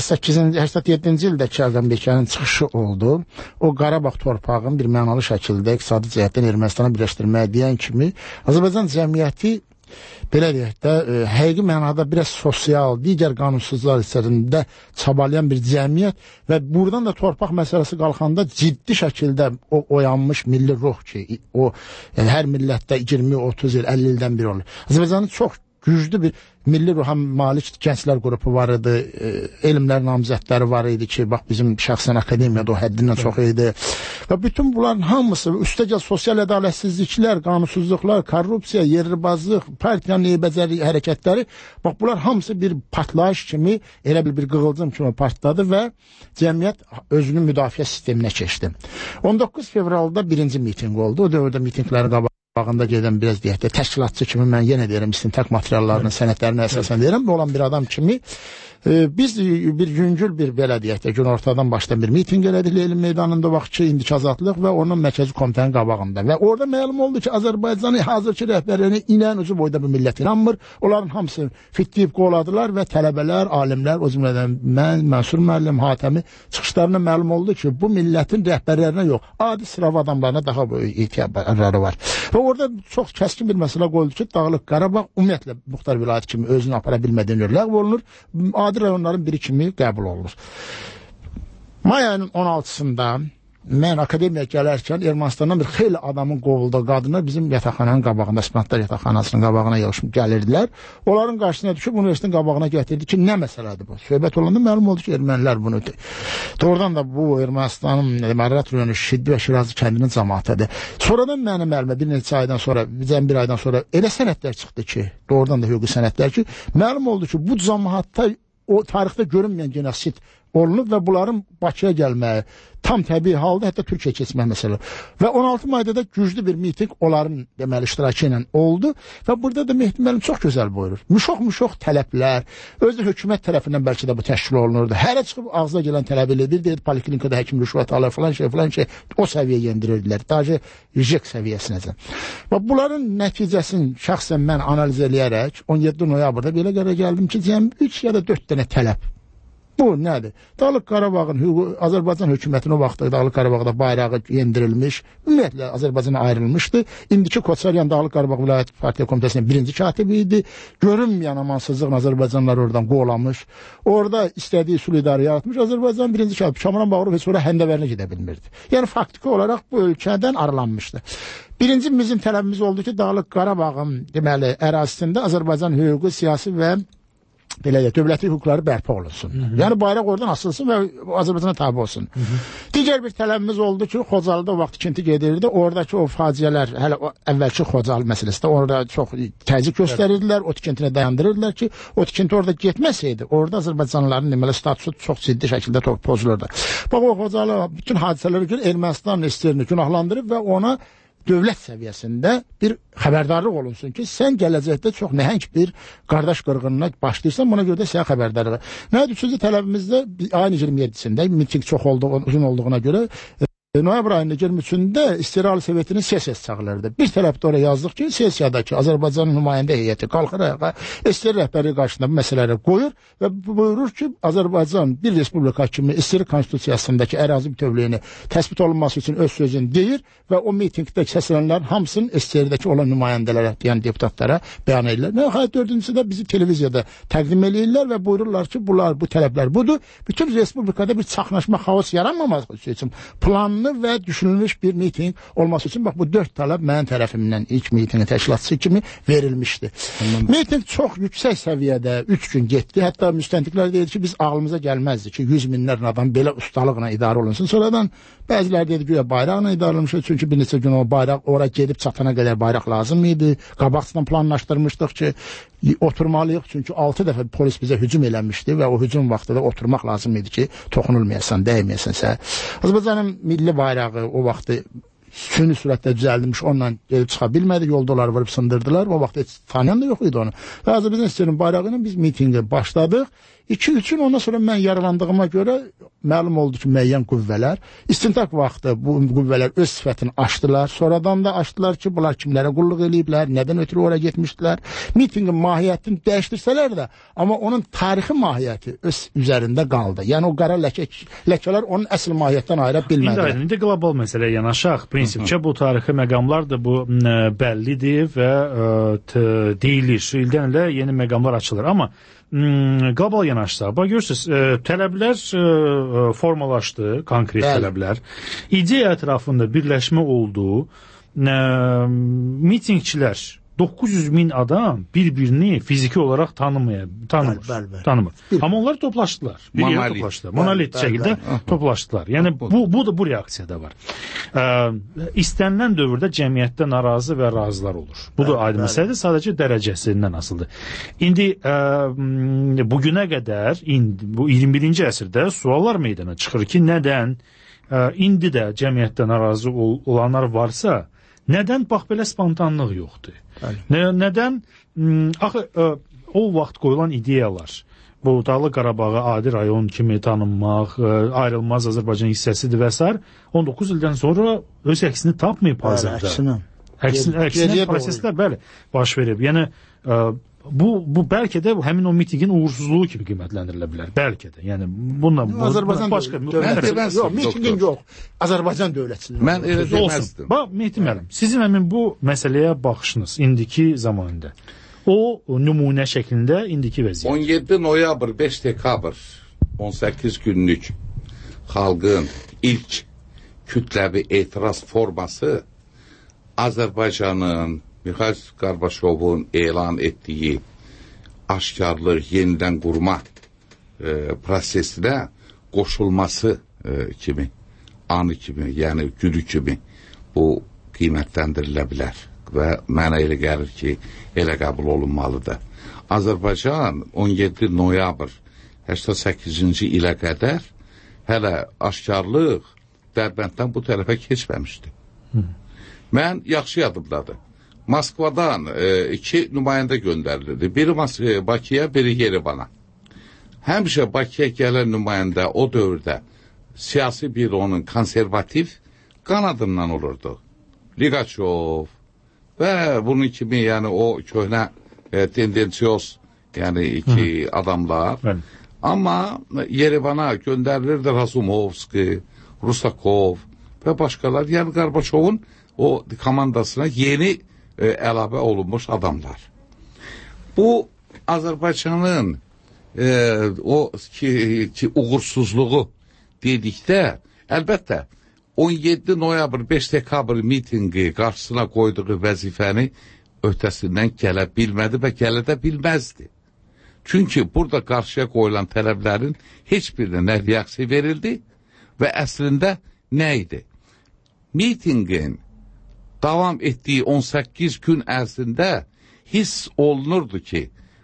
87-ci ildə Kəlqəmbəkənin çıxışı oldu. O Qarabağ torpağın bir mənalı şəkildə iqtisadi cəhətdən Ermənistana birləşdirməyə deyən kimi Azərbaycan cəmiyyəti belə deyək də, həqiqi mənada biraz sosial, digər qanunsuzlar içərisində çabalayan bir cəmiyyət və buradan da torpaq məsələsi qalxanda ciddi şəkildə o oyanmış milli ruh ki, o hər millətdə 20, 30 il, 50 ildən biri olur. Azərbaycanın çox güclü bir milli ruha malik gənclər qrupu var idi, elmlər namizədləri var idi ki, bax bizim şəxsən akademiyada o həddindən çox idi. Və bütün bunların hamısı, üstəcə sosial ədalətsizliklər, qanunsuzluqlar, korrupsiya, yerribazlıq, partiyanın eybəcəri hərəkətləri, bax bunlar hamısı bir partlayış kimi, elə bir qığılcım kimi partladı və cəmiyyət özünün müdafiə sisteminə keçdi. 19 fevralda birinci miting oldu. O dövrdə mitingləri qabağında gedən biraz deyək də təşkilatçı kimi mən yenə deyirəm istintaq materiallarının, sənədlərini əsasən deyirəm. Olan bir adam kimi Biz bir yüngül bir belə deyək də günortadan başlayan bir mitinq elədik Lenin meydanında vaxtçı İndiki Azadlıq və onun mərkəzi komitənin qabağında və orada məlum oldu ki, Azərbaycanın hazırki rəhbərlərini inən üzü boyda bir millət inanmır. Onların hamısı fitliyib qoladılar və tələbələr, alimlər, o cümlədən mən, Mənsur müəllim, Hatəmi çıxışlarına məlum oldu ki, bu millətin rəhbərlərinə yox, adi sırav adamlarına daha böyük etibarları var. Və orada çox kəskin bir məsələ qoyuldu ki, Dağlıq Qarabağ ümumiyyətlə Muxtar vilayəti kimi özünü apara bilmədən ləğv olunur, adi rayonların biri kimi qəbul olunur. May ayının 16-sında mən akademiyaya gələrkən Ermənistandan bir xeyli adamın qovulduğu qadınlar bizim yataqxananın qabağında, Spantlar yataqxanasının qabağına yığışıb gəlirdilər. Onların qarşısına düşüb universitetin qabağına gətirdi ki, nə məsələdir bu? Söhbət olanda məlum oldu ki, ermənilər bunu doğrudan da bu Ermənistanın Mərrət rayonu Şiddi və Şirazı kəndinin cəmaətidir. Sonradan mənim əlimə bir neçə aydan sonra, bir aydan sonra elə sənədlər çıxdı ki, doğrudan da hüquqi sənədlər ki, məlum oldu ki, bu cəmaətdə o tarixdə görünməyən genosid olunub və bunların Bakıya gəlməyi tam təbii halda hətta Türkiyə keçmək məsələ. Və 16 mayda da güclü bir miting onların deməli iştirakı ilə oldu və burada da Mehdi müəllim çox gözəl buyurur. Müşox tələblər, özü hökumət tərəfindən bəlkə də bu təşkil olunurdu. Hərə çıxıb ağzına gələn tələb edir. Bir deyir poliklinikada həkim rüşvət alır falan şey o səviyyəyə yendirirdilər. Daha jek səviyyəsinəcən. Və bunların nəticəsini şəxsən mən analiz eləyərək 17 noyabrda belə qərara gəldim ki, cəmi 3 ya da 4 dənə tələb. Bu nədir? Dağlıq Qarabağın Azərbaycan hökumətinin o vaxtda Dağlıq Qarabağda bayrağı yendirilmiş, ümumiyyətlə Azərbaycana ayrılmışdı. İndiki Koçaryan Dağlıq Qarabağ Vilayət Partiya Komitəsinin birinci katibi idi. Görünməyən amansızlıqla Azərbaycanlılar oradan qovlamış. Orada istədiyi üsul idarə yaratmış. Azərbaycan birinci katibi Şamran Bağırov heç sonra Həndəvərinə gedə bilmirdi. Yəni faktiki olaraq bu ölkədən aralanmışdı. Birinci bizim tələbimiz oldu ki, Dağlıq Qarabağın deməli ərazisində Azərbaycan hüquqi, siyasi və belə də dövləti hüquqları bərpa olunsun. Yəni bayraq oradan asılsın və Azərbaycana tabe olsun. Digər bir tələbimiz oldu ki, Xocalıda o vaxt tikinti gedirdi. Oradakı o faciələr, hələ əvvəlki Xocalı məsələsində orada çox təzyiq göstərirdilər, o tikintini dayandırırdılar ki, o tikinti orada getməsəydi, orada Azərbaycanlıların deməli statusu çox ciddi şəkildə pozulurdu. Bax, o Xocalı bütün hadisələrə görə Ermənistan istirini günahlandırıb və ona dövlət səviyyəsində bir xəbərdarlıq olunsun ki, sən gələcəkdə çox nəhəng bir qardaş qırğınına başlayırsan, buna görə də sənə xəbərdarlıq. Nədir? Üçüncü tələbimizdə ayın 27-sində miting çox uzun olduğuna görə noyabr ayının 23-də İstiqlal Sovetinin sessiyası çağırılırdı. Bir tərəfdə oraya yazdıq ki, sessiyadakı Azərbaycanın nümayəndə heyəti qalxır ayağa, SSR rəhbərliyi qarşısında bu məsələləri qoyur və buyurur ki, Azərbaycan bir respublika kimi SSR konstitusiyasındakı ərazi bütövlüyünü təsbit olunması üçün öz sözünü deyir və o mitingdə kəsilənlərin hamısının SSR-dəki olan nümayəndələrə, yəni deputatlara bəyan edirlər. Nəhayət dördüncüsü də bizi televiziyada təqdim edirlər və buyururlar ki, bu tələblər budur. Bütün respublikada bir çaxnaşma, xaos yaranmaması üçün planlı və düşünülmüş bir miting olması üçün bax bu 4 tələb mənim tərəfimdən ilk mitingin təşkilatçısı kimi verilmişdi. Miting çox yüksək səviyyədə 3 gün getdi. Hətta müstəntiqlər deyir ki, biz ağlımıza gəlməzdi ki, 100 minlərlə adam belə ustalıqla idarə olunsun. Sonradan bəziləri dedi ki, bayraqla idarə olunmuş, çünki bir neçə gün o bayraq ora gedib çatana qədər bayraq lazım idi. Qabaqcadan planlaşdırmışdıq ki, oturmalıyıq, çünki 6 dəfə polis bizə hücum eləmişdi və o hücum vaxtı da oturmaq lazım idi ki, toxunulmayasan, dəyməyəsənsə. Azərbaycanın milli bayrağı o vaxtı süni sürətdə düzəldilmiş, onunla gelib çıxa bilmədi, yolda onları vurub sındırdılar. O vaxt heç tanıyan da yox idi onu. Və Azərbaycan SSR-nin bayrağı ilə biz mitinqə başladıq. 2-3 gün ondan sonra mən yaralandığıma görə məlum oldu ki, müəyyən qüvvələr istintaq vaxtı bu qüvvələr öz sifətini açdılar. Sonradan da açdılar ki, bunlar kimlərə qulluq eləyiblər, nədən ötürü oraya getmişdilər. Mitinqin mahiyyətini dəyişdirsələr də, amma onun tarixi mahiyyəti öz üzərində qaldı. Yəni o qara ləkələr onun əsl mahiyyətdən ayıra bilmədilər.
İndi qlobal məsələyə yanaşaq. Prinsipcə bu tarixi məqamlar da bu bəllidir və deyilir. İldən ilə yeni məqamlar açılır. Amma qlobal yanaşsa, görürsünüz, tələblər formalaşdı, konkret tələblər. İdeya ətrafında birləşmə oldu. Mitingçilər 900 min adam bir-birini fiziki olaraq tanımır. Amma onlar toplaşdılar. Bir yerə toplaşdılar. Monolit şəkildə toplaşdılar. Yəni bu da bu reaksiyada var. İstənilən dövrdə cəmiyyətdə narazı və razılar olur. Bu da aydın məsələdir, sadəcə dərəcəsindən asılıdır. İndi bugünə qədər, bu 21-ci əsrdə suallar meydana çıxır ki, nədən indi də cəmiyyətdə narazı olanlar varsa, nədən bax belə spontanlıq yoxdur? Nədən axı o vaxt qoyulan ideyalar bu Dağlıq Qarabağı adi rayon kimi tanınmaq, ayrılmaz Azərbaycan hissəsidir və s. 19 ildən sonra öz əksini tapmayıb hazırda. Əksinə proseslər bəli baş verib. Yəni bu bəlkə də həmin o mitingin uğursuzluğu kimi qiymətləndirilə bilər. Bəlkə də. Yəni bununla
Azərbaycan
başqa
mitingin yox. Azərbaycan dövlətçiliyi.
Mən elə deməzdim.
Bax Mehdi müəllim, sizin həmin bu məsələyə baxışınız indiki zamanda o nümunə şəklində indiki vəziyyət.
17 noyabr 5 dekabr 18 günlük xalqın ilk kütləvi etiraz forması Azərbaycanın Mikhail Gorbaçovun elan etdiyi aşkarlıq, yenidən qurma prosesinə qoşulması kimi, anı kimi, yəni günü kimi bu qiymətləndirilə bilər və mənə elə gəlir ki, elə qəbul olunmalıdır. Azərbaycan 17 noyabr 88-ci ilə qədər hələ aşkarlıq Dərbənddən bu tərəfə keçməmişdi. Mən yaxşı yadımdadır. Moskvadan 2 nümayəndə göndərilirdi. Biri Bakıya, biri Yerevana. Həmişə Bakıya gələn nümayəndə o dövrdə siyasi büronun konservativ qanadından olurdu. Ligaçov və bunun kimi, yəni o köhnə tendensiyoz, yəni iki adamlar. Amma Yerevana göndərilirdi Razumovski, Rusakov və başqalar. Yəni Gorbaçovun o komandasına yeni əlavə olunmuş adamlar. Bu Azərbaycanın o ki uğursuzluğu dedikdə, əlbəttə 17 noyabr 5 dekabr mitingi qarşısına qoyduğu vəzifəni öhdəsindən gələ bilmədi və gələ də bilməzdi. Çünki burada qarşıya qoyulan tələblərin heç birinə nə reaksiya verildi və əslində nə idi? Mitingin davam etdiyi 18 gün ərzində hiss olunurdu ki,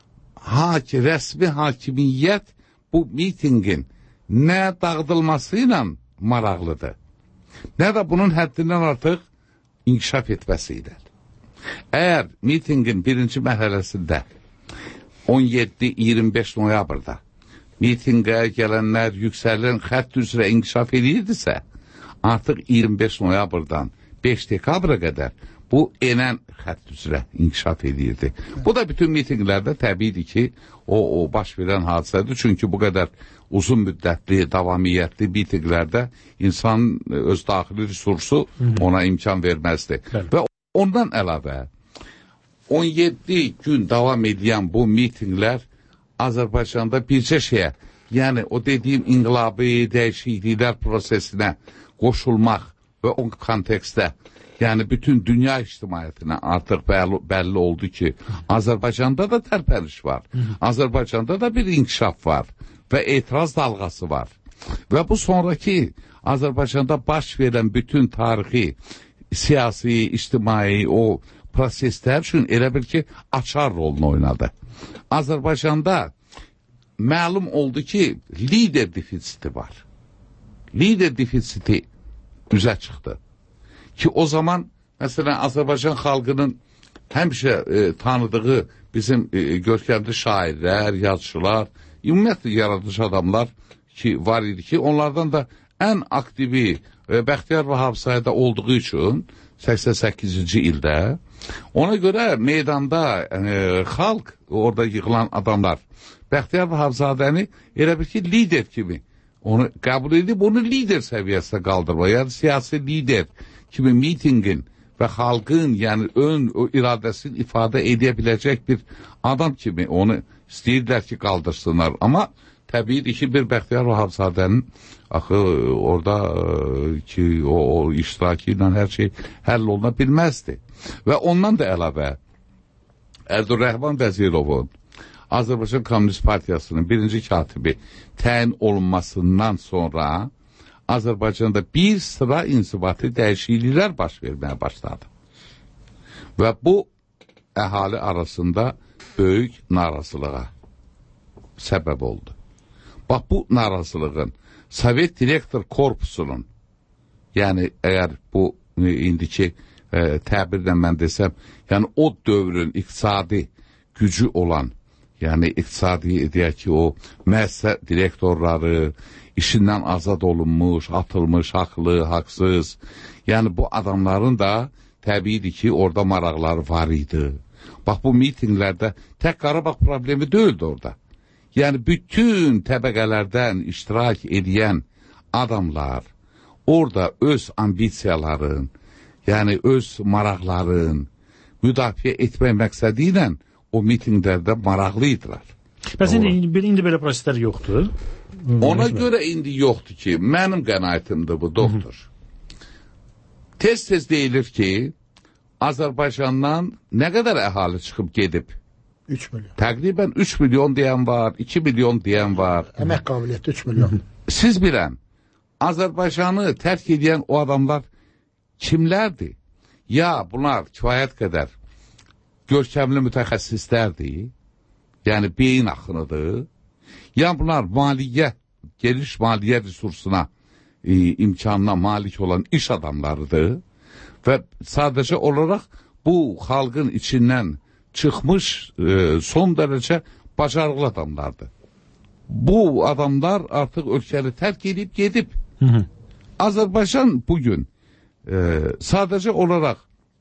rəsmi hakimiyyət bu mitingin nə dağıdılması ilə maraqlıdır, nə də bunun həddindən artıq inkişaf etməsi ilə. Əgər mitingin birinci mərhələsində 17-25 noyabrda mitingə gələnlər yüksələn xətt üzrə inkişaf edirdisə, artıq 25 noyabrdan 5 dekabra qədər bu enən xətt üzrə inkişaf edirdi. Bu da bütün mitinglərdə təbiidir ki, o baş verən hadisədir. Çünki bu qədər uzun müddətli, davamiyyətli mitinglərdə insan öz daxili resursu ona imkan verməzdi. Və ondan əlavə 17 gün davam edən bu mitinglər Azərbaycanda bircə şeyə, yəni o dediyim inqilabi dəyişikliklər prosesinə qoşulmaq və o kontekstdə, yəni bütün dünya ictimaiyyətinə artıq bəlli oldu ki, Azərbaycanda da tərpəniş var, Azərbaycanda da bir inkişaf var və etiraz dalğası var. Və bu sonraki Azərbaycanda baş verən bütün tarixi, siyasi, ictimai o proseslər üçün elə bil ki, açar rolunu oynadı. Azərbaycanda məlum oldu ki, lider defisiti var. Lider defisiti üzə çıxdı. Ki o zaman, məsələn, Azərbaycan xalqının həmişə tanıdığı bizim görkəmli şairlər, yazıçılar, ümumiyyətlə yaradıcı adamlar ki, var idi ki, onlardan da ən aktivi Bəxtiyar Vahabzadədə olduğu üçün 88-ci ildə, ona görə meydanda xalq, orada yığılan adamlar Bəxtiyar Vahabzadəni elə bir ki, lider kimi onu qəbul edib, onu lider səviyyəsində qaldırma, yəni siyasi lider kimi mitingin və xalqın, yəni ön iradəsini ifadə edə biləcək bir adam kimi onu istəyirlər ki, qaldırsınlar. Amma təbii ki, bir Bəxtiyar Vahabzadənin axı orada ki, o iştirakı ilə hər şey həll oluna bilməzdi. Və ondan da əlavə Əbdülrəhman Vəzirovun Azərbaycan Komünist Partiyasının birinci katibi təyin olunmasından sonra Azərbaycanda bir sıra inzibati dəyişikliklər baş verməyə başladı. Və bu əhali arasında böyük narazılığa səbəb oldu. Bax, bu narazılığın Sovet Direktor Korpusunun, yəni əgər bu indiki təbirlə mən desəm, yəni o dövrün iqtisadi gücü olan yəni iqtisadi deyək ki, o müəssisə direktorları, işindən azad olunmuş, atılmış, haqlı, haqsız. Yəni bu adamların da təbiidir ki, orada maraqları var idi. Bax, bu mitinqlərdə tək Qarabağ problemi deyildi orada. Yəni bütün təbəqələrdən iştirak edən adamlar orada öz ambisiyaların, yəni öz maraqların müdafiə etmək məqsədi ilə o mitinqlərdə maraqlıydılar.
Bəs indi belə proseslər yoxdur?
Ona görə indi yoxdur ki, mənim qənaətimdir bu, doktor. Tez-tez deyilir ki, Azərbaycandan nə qədər əhali çıxıb gedib?
3 milyon.
Təqribən 3 milyon deyən var, 2 milyon deyən var.
Əmək qabiliyyəti 3 milyon.
Siz bilən, Azərbaycanı tərk edən o adamlar kimlərdir? Ya bunlar kifayət qədər görkəmli mütəxəssislərdir, yəni beyin axınıdır, ya bunlar maliyyə, geniş maliyyə resursuna, imkanına malik olan iş adamlarıdır və sadəcə olaraq bu xalqın içindən çıxmış son dərəcə bacarıqlı adamlardır. Bu adamlar artıq ölkəni tərk edib gedib. Azərbaycan bugün sadəcə olaraq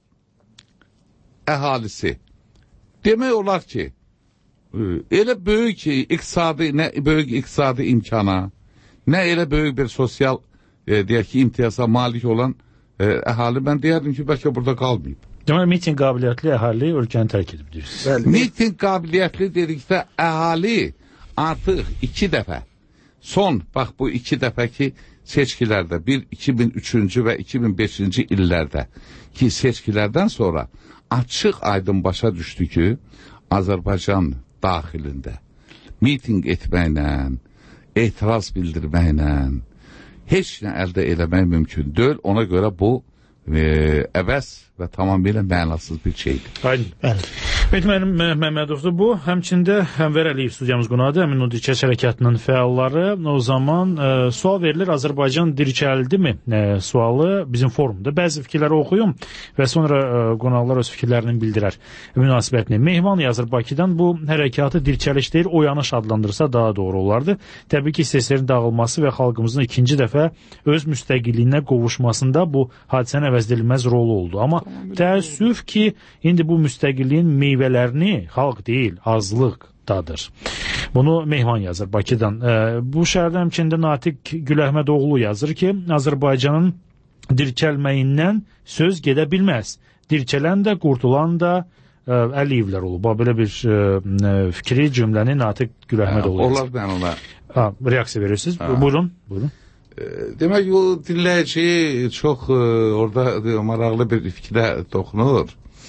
əhalisi demək olar ki, elə böyük iqtisadi, nə böyük iqtisadi imkana, nə elə böyük bir sosial deyək ki, imtiyaza malik olan əhali, mən deyərdim ki, bəlkə burada qalmayıb.
Deməli, miting qabiliyyətli əhali ölkəni tərk edib deyirsiniz.
Miting qabiliyyətli dedikdə əhali artıq 2 dəfə, son, bax bu 2 dəfə ki, seçkilərdə, 2003-cü və 2005-ci illərdə ki, seçkilərdən sonra açıq aydın başa düşdü ki, Azərbaycan daxilində miting etməklə, etiraz bildirməklə heç nə əldə eləmək mümkün deyil. Ona görə bu əbəs və tamamilə mənasız bir şeydir.
Aynen. Mənim Məmmədovdur bu. Həmçində Ənvər Əliyev studiyamız qonağı, Əmin o Dirçəl hərəkatının fəalları. O zaman sual verilir, Azərbaycan dirçəldimi? Sualı bizim forumda. Bəzi fikirləri oxuyum və sonra qonaqlar öz fikirlərini bildirər münasibətini. Mehman yazır Bakıdan, bu hərəkatı dirçəliş deyil, oyanış adlandırsa daha doğru olardı. Təbii ki, seslərin dağılması və xalqımızın ikinci dəfə öz müstəqilliyinə qovuşmasında bu hadisənin əvəzedilməz rolu oldu. Amma təəssüf ki, indi bu müstəqilliyin meyvələrini xalq deyil, azlıq dadır. Bunu Mehman yazır Bakıdan. Bu şəhərdə həmçində Natiq Güləhmədoğlu yazır ki, Azərbaycanın dirçəlməyindən söz gedə bilməz. Dirçələn də, qurtulan da Əliyevlər olub. Belə bir fikri, cümləni Natiq Güləhmədoğlu yazır.
Olar mən ona.
Reaksiya verirsiniz. Buyurun.
Demək, o dinləyici çox orada maraqlı bir fikrə toxunur.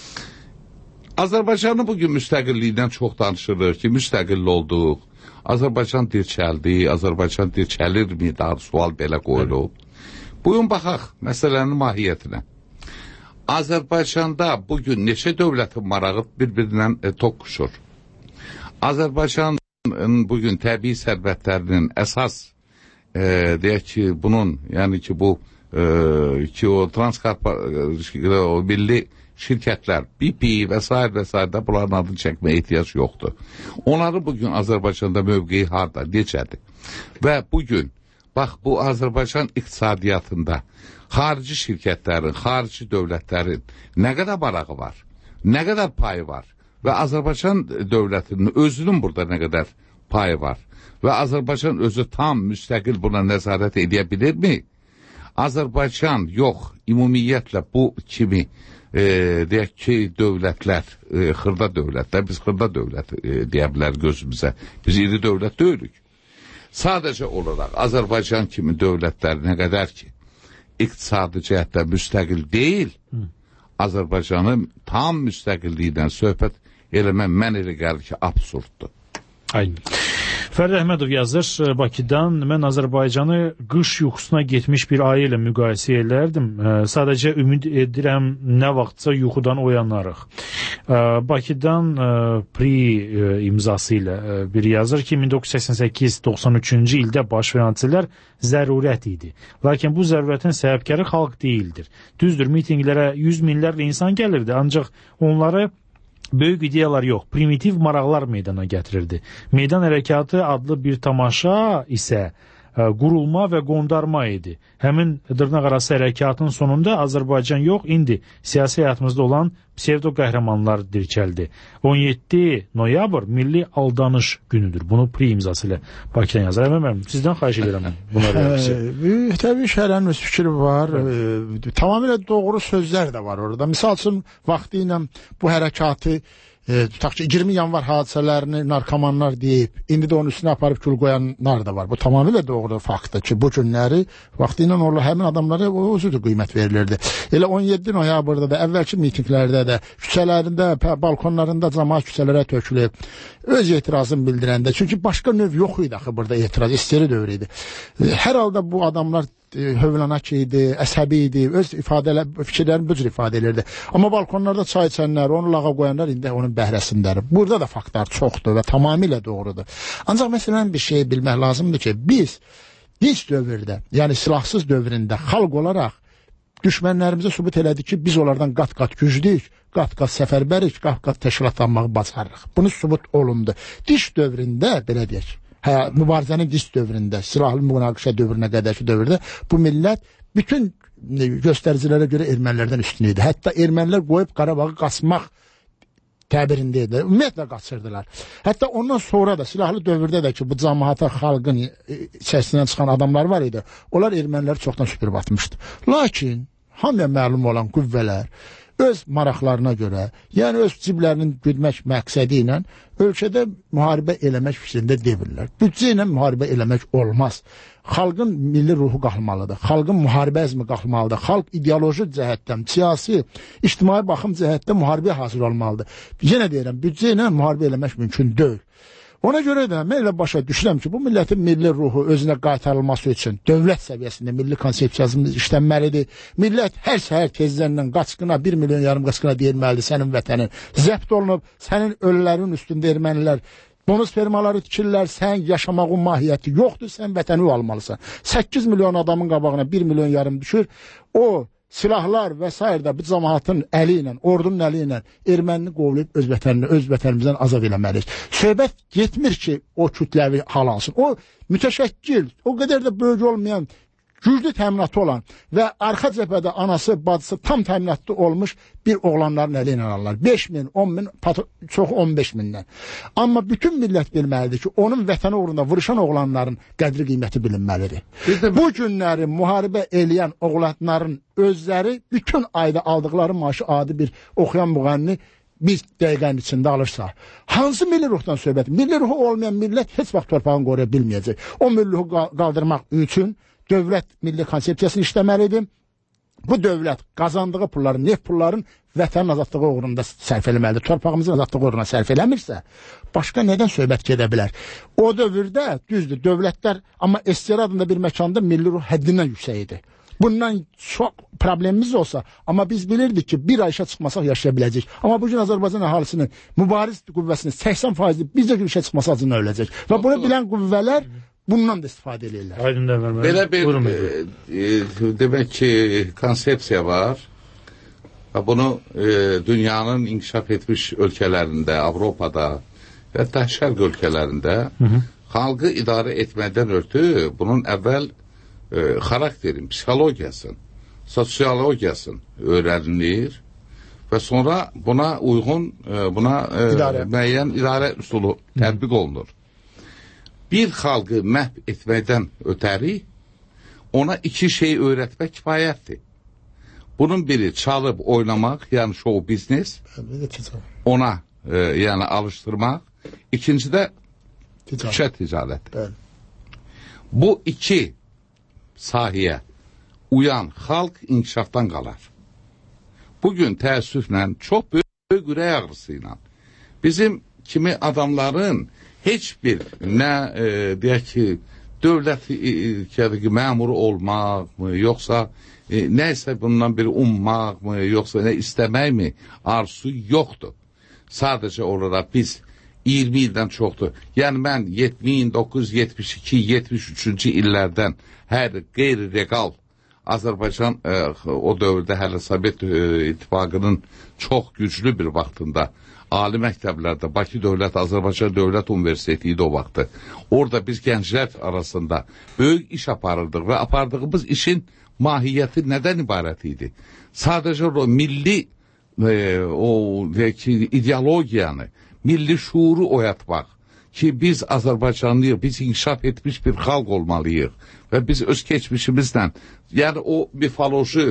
Azərbaycanın bugün müstəqilliyindən çox danışılır ki, müstəqilli olduq. Azərbaycan dirçəldi, Azərbaycan dirçəlirmi? Daha sual belə qoyulub. Bugün baxaq məsələnin mahiyyətinə. Azərbaycanda bugün neçə dövlətin marağı bir-birindən toqquşur. Azərbaycanın bugün təbii sərvətlərinin əsas deyək ki, bunun, yəni ki, bu ki, o o milli şirkətlər, BP və s. də bunların adını çəkməyə ehtiyac yoxdur. Onların bugün Azərbaycanda mövqeyi harda, necədir? Və bugün, bax, bu Azərbaycan iqtisadiyyatında xarici şirkətlərin, xarici dövlətlərin nə qədər marağı var, nə qədər payı var və Azərbaycan dövlətinin özünün burada nə qədər payı var və Azərbaycan özü tam müstəqil buna nəzarət edə bilirmi? Azərbaycan yox, ümumiyyətlə bu kimi deyək ki, dövlətlər, xırda dövlətlər, biz xırda dövlət deyə bilər gözümüzə, biz iri dövlət deyilik. Sadəcə olaraq Azərbaycan kimi dövlətlər nə qədər ki, iqtisadi cəhətdə müstəqil deyil, Azərbaycanın tam müstəqilliyindən söhbət eləmə mən elə gəlir ki, absurddur.
Aynen. Fərdi Əhmədov yazır Bakıdan, mən Azərbaycanı qış yuxusuna getmiş bir ayı ilə müqayisə edərdim. Sadəcə ümid edirəm nə vaxtsa yuxudan oyanarıq. Bakıdan Pri imzası ilə biri yazır ki, 1988-93-cü ildə baş verən hadisələr zərurət idi. Lakin bu zərurətin səbəbkarı xalq deyildir. Düzdür, mitinqlərə 100 minlərlə insan gəlirdi, ancaq onları böyük ideyalar yox, primitiv maraqlar meydana gətirirdi. Meydan hərəkatı adlı bir tamaşa isə qurulma və qondarma idi. Həmin dırnaqarası hərəkatın sonunda Azərbaycan yox, indi siyasi həyatımızda olan psevdo qəhrəmanlar dirçəldi. 17 noyabr milli aldanış günüdür. Bunu pri imzası ilə Bakıdan yazar. Əməm, sizdən xahiş edirəm buna reaksiya.
Təbii şəhərlərin öz fikri var. Tamamilə doğru sözlər də var orada. Misal üçün, vaxtı ilə bu hərəkatı tutaq ki, 20 yanvar hadisələrini narkomanlar deyib, indi də onun üstünə aparıb kül qoyanlar da var. Bu tamamilə doğru faktdır ki, bu günləri vaxtı ilə orada həmin adamlara o özüdür qiymət verilirdi. Elə 17 noyabrda da, əvvəlki mitinglərdə də, küçələrində, balkonlarında cəmaət küçələrə tökülüb, öz etirazını bildirəndə, çünki başqa növ yox idi axı burada etiraz, isteri dövr idi. Hər halda bu adamlar hövlanak idi, əsəbi idi, öz fikirlərini bu cür ifadə edirdi. Amma balkonlarda çay içənlər, onu lağa qoyanlar indi onun bəhrəsindədir. Burada da faktlar çoxdur və tamamilə doğrudur. Ancaq məsələn bir şey bilmək lazımdır ki, biz dinc dövrdə, yəni silahsız dövründə xalq olaraq düşmənlərimizə sübut elədik ki, biz onlardan qat-qat güclüyük, qat-qat səfərbərik, qat-qat təşkilatlanmağı bacarırıq. Bunu sübut olundu. Dinc dövründə, belə deyək, mübarizənin dis dövründə, silahlı münaqişə dövrünə qədərki dövrdə bu millət bütün göstəricilərə görə ermənilərdən üstün idi. Hətta ermənilər qoyub Qarabağı qaçmaq təbirində idi. Ümumiyyətlə qaçırdılar. Hətta ondan sonra da silahlı dövrdə də ki, bu cəmaata xalqın içərisindən çıxan adamlar var idi. Onlar erməniləri çoxdan süpürüb atmışdı. Lakin hamıya məlum olan qüvvələr öz maraqlarına görə, yəni öz ciblərinin güdmək məqsədi ilə ölkədə müharibə eləmək fikrində demirlər. Büdcə ilə müharibə eləmək olmaz. Xalqın milli ruhu qalmalıdır. Xalqın müharibə əzmi qalmalıdır. Xalq ideoloji cəhətdən, siyasi, ictimai baxım cəhətdən müharibəyə hazır olmalıdır. Yenə deyirəm, büdcə ilə müharibə eləmək mümkün deyil. Ona görə də mən elə başa düşürəm ki, bu millətin milli ruhu özünə qaytarılması üçün dövlət səviyyəsində milli konsepsiyamız işlənməlidir. Millət hər səhər tezlərlə qaçqına, 1,5 milyon qaçqına deyilməlidir, sənin vətənin zəbt olunub, sənin ölülərin üstündə ermənilər bonus fermaları tikirlər, sən yaşamağın mahiyyəti yoxdur, sən vətəni almalısan. 8 milyon adamın qabağına 1,5 milyon düşür, o silahlar və s. də bu cəmaatın əli ilə, ordunun əli ilə ermənini qovlayıb öz vətənimizdən azad eləməliyik. Söhbət getmir ki, o kütləvi hal alsın. O mütəşəkkil, o qədər də böyük olmayan, güclü təminatı olan və arxa cəbhədə anası, bacısı tam təminatlı olmuş bir oğlanların əli ilə alırlar. 5 min, 10 min, çoxu 15 mindən. Amma bütün millət bilməlidir ki, onun vətəni uğrunda vuruşan oğlanların qədri qiyməti bilinməlidir. Bu günləri müharibə eləyən oğlanların özləri bütün ayda aldıqları maaşı adi bir oxuyan müğənni bir dəqiqənin içində alırsa, hansı milli ruhdan söhbət? Milli ruhu olmayan millət heç vaxt torpağını qoruya bilməyəcək. O milli ruhu qaldırmaq üçün dövlət milli konsepsiyasını işləməlidir. Bu dövlət qazandığı pulların, neft pulların vətənin azadlığı uğrunda sərf eləməlidir. Torpağımızın azadlığı uğruna sərf eləmirsə, başqa nədən söhbət gedə bilər? O dövrdə, düzdür, dövlətlər, amma SSR adında bir məkanda milli ruh həddindən yüksək idi. Bundan çox problemimiz olsa, amma biz bilirdik ki, bir ay işə çıxmasaq yaşaya biləcək. Amma bugün Azərbaycan əhalisinin mübariz qüvvəsinin 80% bizə işə çıxması acından öləcək. Və bunu bilən qüvvələr bundan da istifadə edirlər.
Belə bir demək ki, konsepsiya var. Bunu dünyanın inkişaf etmiş ölkələrində, Avropada və hətta şərq ölkələrində xalqı idarə etmədən ötürü bunun əvvəl xarakterin, psixologiyasın, sosiologiyasın öyrənilir və sonra buna uyğun müəyyən idarə üsulu tətbiq olunur. Bir xalqı məhv etməkdən ötəri ona 2 şey öyrətmək kifayətdir. Bunun biri çalıb oynamaq, yəni show biznes, ona yəni alışdırmaq. İkinci də küçə ticarəti. Bu 2 sahəyə uyan xalq inkişafdan qalar. Bugün təəssüflə çox böyük ürək ağrısı ilə bizim kimi adamların heç bir nə deyək ki, dövlət məmuru olmaq mı, yoxsa nəysə bundan biri ummaq mı, yoxsa nə istəmək mi arzusu yoxdur. Sadəcə olaraq biz 20 ildən çoxdur. Yəni mən 1972-73-cü illərdən hər qeyri-legal Azərbaycan o dövrdə hələ Sovet İttifaqının çox güclü bir vaxtında ali məktəblərdə, Bakı Dövlət, Azərbaycan Dövlət Universiteti idi o vaxtı. Orada biz gənclər arasında böyük iş aparırdıq və apardığımız işin mahiyyəti nədən ibarət idi? Sadəcə o milli ideologiyanı, milli şuuru oyatmaq ki, biz Azərbaycanlıyıq, biz inkişaf etmiş bir xalq olmalıyıq və biz öz keçmişimizlə, yəni o mifoloji,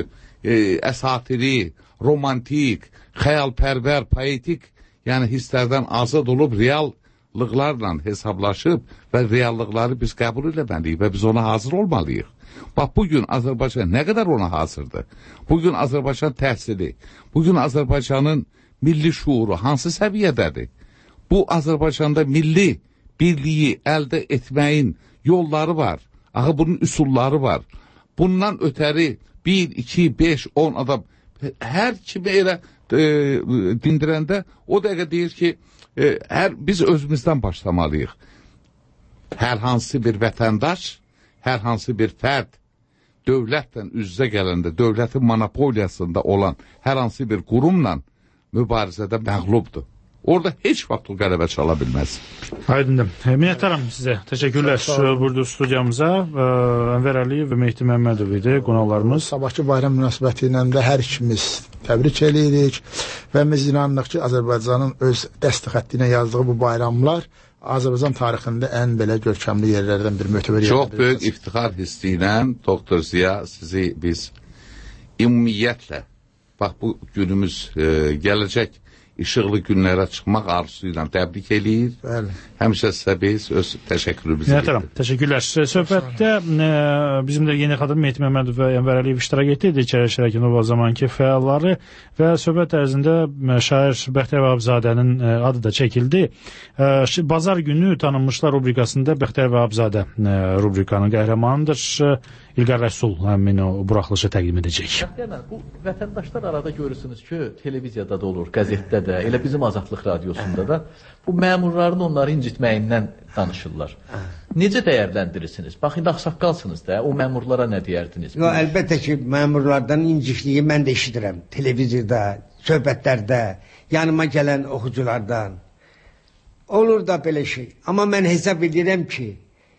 əsatiri, romantik, xəyalpərvər, poetik, yəni hisslərdən azad olub reallıqlarla hesablaşıb və reallıqları biz qəbul eləməliyik və biz ona hazır olmalıyıq. Bax, bugün Azərbaycan nə qədər ona hazırdır? Bugün Azərbaycan təhsili, bugün Azərbaycanın milli şuuru hansı səviyyədədir? Bu Azərbaycanda milli birliyi əldə etməyin yolları var. Axı bunun üsulları var. Bundan ötəri 1, 2, 5, 10 adam hər kimi elə dindirəndə o dəqiqə deyir ki, biz özümüzdən başlamalıyıq. Hər hansı bir vətəndaş, hər hansı bir fərd dövlətlə üz-üzə gələndə, dövlətin monopoliyasında olan hər hansı bir qurumla mübarizədə məğlubdur. Orada heç vaxt o qələbə çala bilməz.
Aydındır. Minnətdaram sizə. Təşəkkürlər burada studiyamıza. Ənvər Əliyev və Mehdi Məmmədov idi qonaqlarımız.
Sabahki bayram münasibəti ilə də hər ikimiz təbrik edirik və biz inanırıq ki, Azərbaycanın öz dəstək xətti ilə yazdığı bu bayramlar Azərbaycan tarixində ən belə görkəmli yerlərdən bir mötəbər yerdir.
Çox böyük iftixar hissi ilə Doktor Ziya sizi biz ümumiyyətlə, bax bu günümüz gələcək işıqlı günlərə çıxmaq arzusu ilə təbrik eləyir. Həmişə sizə biz öz təşəkkürümüzü
edir. Təşəkkürlər. Söhbətdə bizimlə yeni xanım Mehdi Məmmədov və Ənvər Əliyev iştirak etdi. İçəri şirkətin o zamanki fəalları və söhbət ərzində şair Bəxtiyar Vahabzadənin adı da çəkildi. Bazar günü tanınmışlar rubrikasında Bəxtiyar Vahabzadə rubrikanın qəhrəmanıdır. İlqar Rəsul həmin o buraxılışı təqdim edəcək.
Bu vətəndaşlar arada görürsünüz ki, televiziyada da olur, qəzetdə də, elə bizim Azadlıq radiosunda da bu məmurların onları incitməyindən danışırlar. Necə dəyərləndirirsiniz? Bax, indi ağsaqqalsınız da, o məmurlara nə deyərdiniz?
Əlbəttə ki, məmurlardan incikliyi mən də eşidirəm. Televiziyada, söhbətlərdə, yanıma gələn oxuculardan. Olur da belə şey. Amma mən hesab edirəm ki,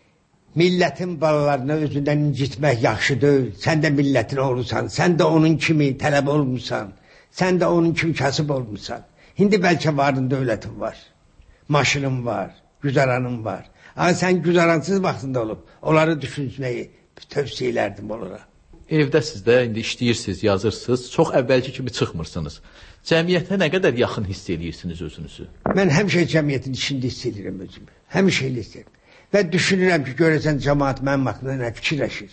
millətin balalarını özündən incitmək yaxşı deyil. Sən də millətin olursan, sən də onun kimi tələb olmuşsan, sən də onun kimi kasıb olmuşsan. İndi bəlkə varın dövlətin var, maşının var, güzaranın var. Amma sən güzaransız vaxtında olub, onları düşünməyi tövsiyə elərdim onlara.
Evdəsiz də, indi işləyirsiniz, yazırsınız, çox əvvəlki kimi çıxmırsınız. Cəmiyyətə nə qədər yaxın hiss edirsiniz özünüzü?
Mən həmişə cəmiyyətin içində hiss edirəm özümü, həmişə hiss edirəm. Və düşünürəm ki, görəsən cəmaat mənim haqqında nə fikirləşir.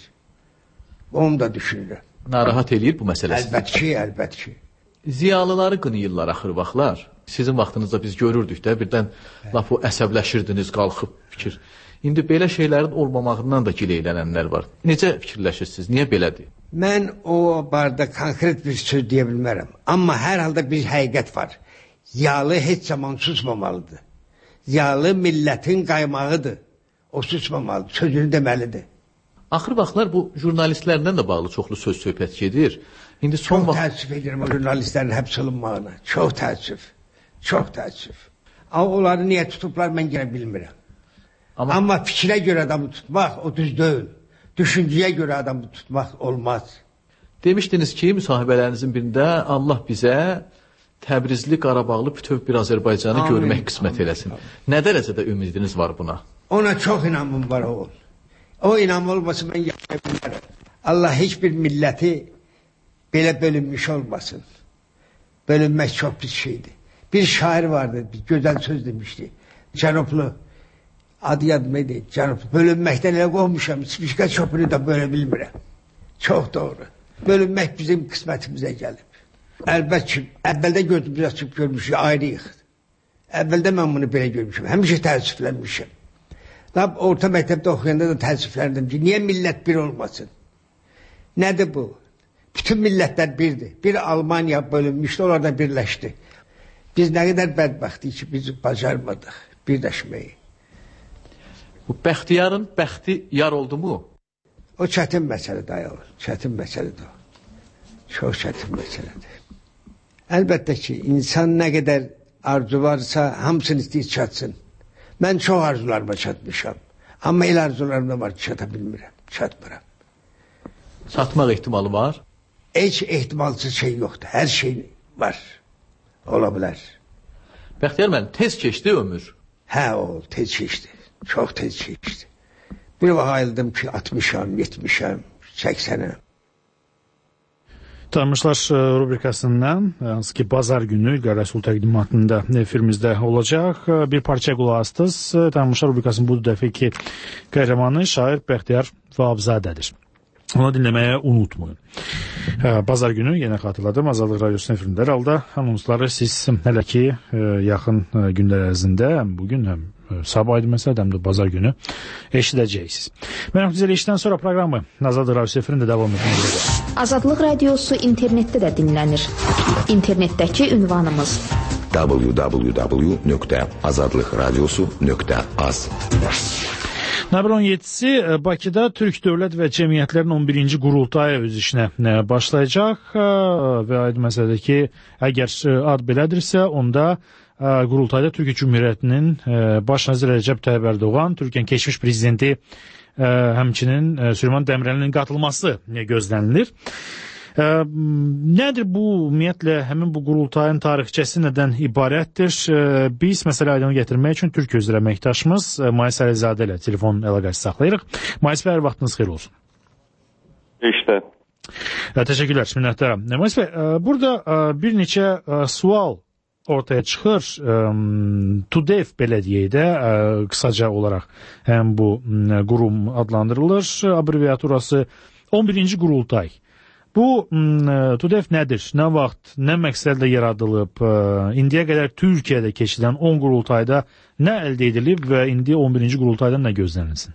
Onu da düşünürəm.
Narahat eləyir bu məsələsi?
Əlbət ki.
Ziyalıları qınayırlar axır vaxtlar. Sizin vaxtınızda biz görürdük də, birdən laf o əsəbləşirdiniz, qalxıb fikir. İndi belə şeylərin olmamağından da gileylənənlər var. Necə fikirləşirsiniz? Niyə belədir?
Mən o barədə konkret bir söz deyə bilmərəm. Amma hər halda bir həqiqət var. Ziyalı heç zaman susmamalıdır. Ziyalı millətin qaymağıdır. O susmamalıdır, sözünü deməlidir.
Axır vaxtlar bu jurnalistlərlə də bağlı çoxlu söz söhbət gedir. İndi
çox təəssüf edirəm o jurnalistlərin həbs olunmağına. Çox təəssüf. Çox təəssüf. Amma onları niyə tutublar mən yenə bilmirəm. Amma fikrə görə adamı tutmaq o düz deyil. Düşüncəyə görə adamı tutmaq olmaz.
Demişdiniz ki, müsahibələrinizin birində Allah bizə Təbrizli, Qarabağlı bütöv bir Azərbaycanı görmək qismət eləsin. Nə dərəcədə ümidiniz var buna?
Ona çox inanmım var oğul. O inanm olmasa mən yaşaya bilmərəm. Allah heç bir milləti belə bölünmüş olmasın. Bölünmək çox pis şeydir. Bir şair vardı, bir gözəl söz demişdi. Cənublu, adı yadıma idi, Cənublu. Bölünməkdən elə qovmuşam, spişka çöpünü də bölə bilmirəm. Çox doğru. Bölünmək bizim qismətimizə gəlib. Əlbət ki, əvvəldə gözümüzü açıb görmüşük, ayrıyıq. Əvvəldə mən bunu belə görmüşüm, həmişə təəssüflənmişəm. Orta məktəbdə oxuyanda da təəssüfləndim ki, niyə millət bir olmasın? Nədir bu? Bütün millətlər birdir. Bir Almaniya bölünmüşdü, onlar da birləşdi. Biz nə qədər bədbəxtik ki, biz bacarmadıq birləşməyi.
Bu Bəxtiyarın bəxti yar oldu mu?
O çətin məsələdir, ayol. Çətin məsələdir o. Çox çətin məsələdir. Əlbəttə ki, insan nə qədər arzu varsa hamısını istəyir çatsın. Mən çox arzularıma çatmışam. Amma el arzularımda var ki, çata bilmirəm, çatmıram.
Çatmaq ehtimalı var?
Heç ehtimalsız şey yoxdur, hər şey var, ola bilər.
Bəxtiyar müəllim, tez keçdi ömür.
Hə, o tez keçdi, çox tez keçdi. Bir vaxt ayıldım ki, 60'am, 70'am, 80'am.
Tanımışlar rubrikasından, hansı ki bazar günü İlqar Rəsul təqdimatında efirimizdə olacaq. Bir parça qulaq astınız. Tanımışlar rubrikasının bu dəfəki qəhrəmanı şair Bəxtiyar Vahabzadədir. Onu dinləməyə unutmayın. Bazar günü yenə xatırladım. Azadlıq Radyosu'nun efirində hər halda anonsları siz hələ ki yaxın günlər ərzində həm bugün həm sabah idi məsələ həm də bazar günü eşidəcəksiniz. Mən güzel işdən sonra proqramı Azadlıq Radyosu efirində davam etməyəcək.
Azadlıq Radyosu internetdə də dinlənir. İnternetdəki ünvanımız www.azadlıqradiosu.az.
Noyabr 17-si Bakıda Türk Dövlət və Cəmiyyətlərin 11-ci qurultayı öz işinə başlayacaq və aid məsələdir ki, əgər ad belədirsə, onda qurultayda Türkiyə Cümhuriyyətinin baş naziri Rəcəb Tayyib Ərdoğan, Türkiyənin keçmiş prezidenti həmçinin Süleyman Demirəlinin qatılması gözlənilir. Nədir bu, ümumiyyətlə, həmin bu qurultayın tarixçəsi nədən ibarətdir? Biz məsələ aydınlığı gətirmək üçün Türkiyə üzrə əməkdaşımız Mais Əlizadə ilə telefon əlaqəsi saxlayırıq. Mais bəy, vaxtınız xeyir olsun.
İşte.
Təşəkkürlər, minnətdaram. Mais bəy, burada bir neçə sual ortaya çıxır. TUDEV bələdiyədə qısaca olaraq həm bu qurum adlandırılır. Abreviaturası 11-ci qurultay. Bu TUDEV nədir? Nə vaxt, nə məqsədlə yaradılıb? İndiyə qədər Türkiyədə keçirilən 10 qurultayda nə əldə edilib və indi 11-ci qurultaydan nə gözlənilsin?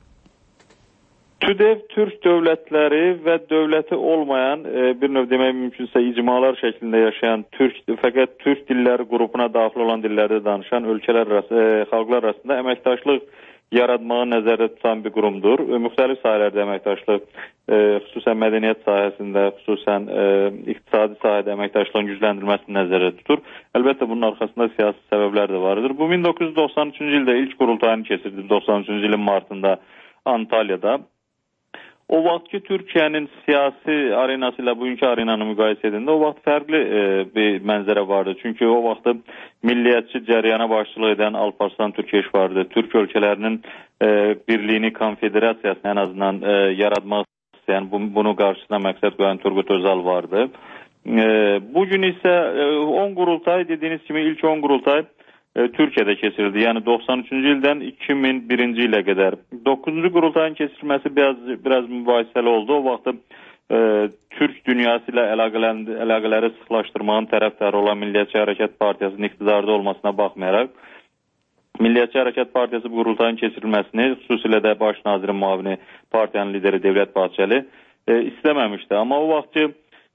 TÜDEV Türk dövlətləri və dövləti olmayan, bir növ demək mümkünsə icmalar şəklində yaşayan, fəqət Türk dilləri qrupuna daxil olan dillərdə danışan ölkələr xalqlar arasında əməkdaşlıq yaratmağı nəzərdə tutan bir qurumdur. Müxtəlif sahələrdə əməkdaşlıq, xüsusən mədəniyyət sahəsində, xüsusən iqtisadi sahədə əməkdaşlığın gücləndirilməsini nəzərdə tutur. Əlbəttə bunun arxasında siyasi səbəblər də vardır. Bu 1993-cü ildə ilk qurultayını keçirdi, 93-cü ilin martında Antalya'da. O vaxt ki Türkiyənin siyasi arenası ilə bugünkü arenanı müqayisə edəndə o vaxt fərqli bir mənzərə vardı. Çünki o vaxt milliyyətçi cəriyana başçılıq edən Alparslan Türkeş vardı. Türk ölkələrinin birliyini, konfederasiyasını ən azından yaratmaq istəyən, bunu qarşısına məqsəd qoyan Turgut Özal vardı. Bugün isə 10 qurultay, dediyiniz kimi ilk 10 qurultay Türkiyədə keçirildi. Yəni 93-cü ildən 2001-ci ilə qədər. 9-cu qurultayın keçirilməsi biraz mübahisəli oldu. O vaxt Türk dünyası ilə əlaqələri sıxlaşdırmağın tərəfdarı olan Milliyətçi Hərəkat Partiyasının iqtidarda olmasına baxmayaraq, Milliyətçi Hərəkat Partiyası bu qurultayın keçirilməsini, xüsusilə də baş nazirin müavini partiyanın lideri Devlət Bahçeli istəməmişdi. Amma o vaxt ki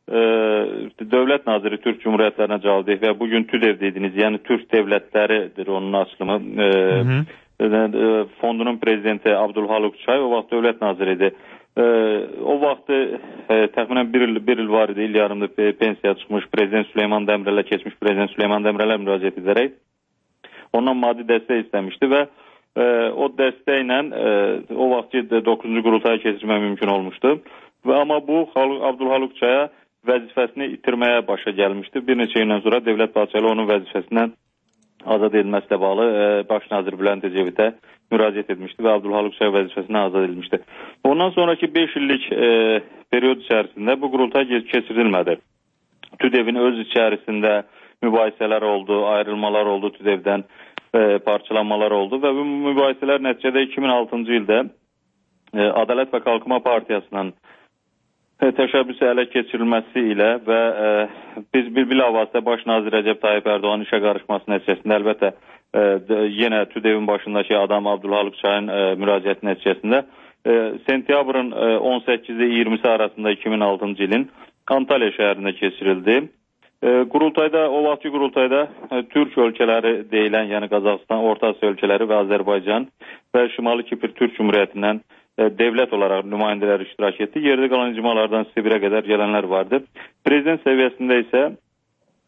Dövlət Naziri Türk Cumhuriyyətlərinə cavabdeh və bugün TÜDEV dediniz, yəni Türk Devlətləridir onun açılımı. Fondunun prezidenti Abdülhaluk Çay o vaxt Dövlət Naziridir. O vaxt təxminən bir il var idi, il yarımda pensiyaya çıxmış prezident Süleyman Demirələ, keçmiş prezident Süleyman Demirələ müraciət edərək ondan maddi dəstək istəmişdi və o dəstəklə o vaxt 9-cu qurultayı keçirmək mümkün olmuşdu. Amma bu Abdülhaluk Çaya vəzifəsini itirməyə başa gəlmişdi. Bir neçə ildən sonra Devlət Bahçeli onun vəzifəsindən azad edilməsilə bağlı baş nazir Bülent Ecevitə müraciət etmişdi və Abdülhaluk Çay vəzifəsindən azad edilmişdi. Ondan sonraki 5 illik periyod içərisində bu qurultay keçirilmədi. TÜDEV'in öz içərisində mübahisələr oldu, ayrılmalar oldu TÜDEV'dən, parçalanmalar oldu və bu mübahisələr nəticədə 2006-cı ildə Ədalət və Qalkınma Partiyasının təşəbbüsü ələ keçirilməsi ilə və biz bilavasitə baş nazir Rəcəb Tayyib Ərdoğanın işə qarışması nəticəsində əlbəttə yenə TÜDEV'in başındakı adam Abdülhaluk Çayın müraciəti nəticəsində sentyabrın 18-i 20-si arasında 2006-cı ilin Antalya şəhərində keçirildi. Qurultayda, o vaxtki qurultayda Türk ölkələri deyilən, yəni Qazaxıstan, Orta Asiya ölkələri və Azərbaycan və Şimali Kipr Türk Cumhuriyyətindən devlət olaraq nümayəndələr iştirak etdi. Yerdə qalan icmalardan Sibirə qədər gələnlər vardı. Prezident səviyyəsində isə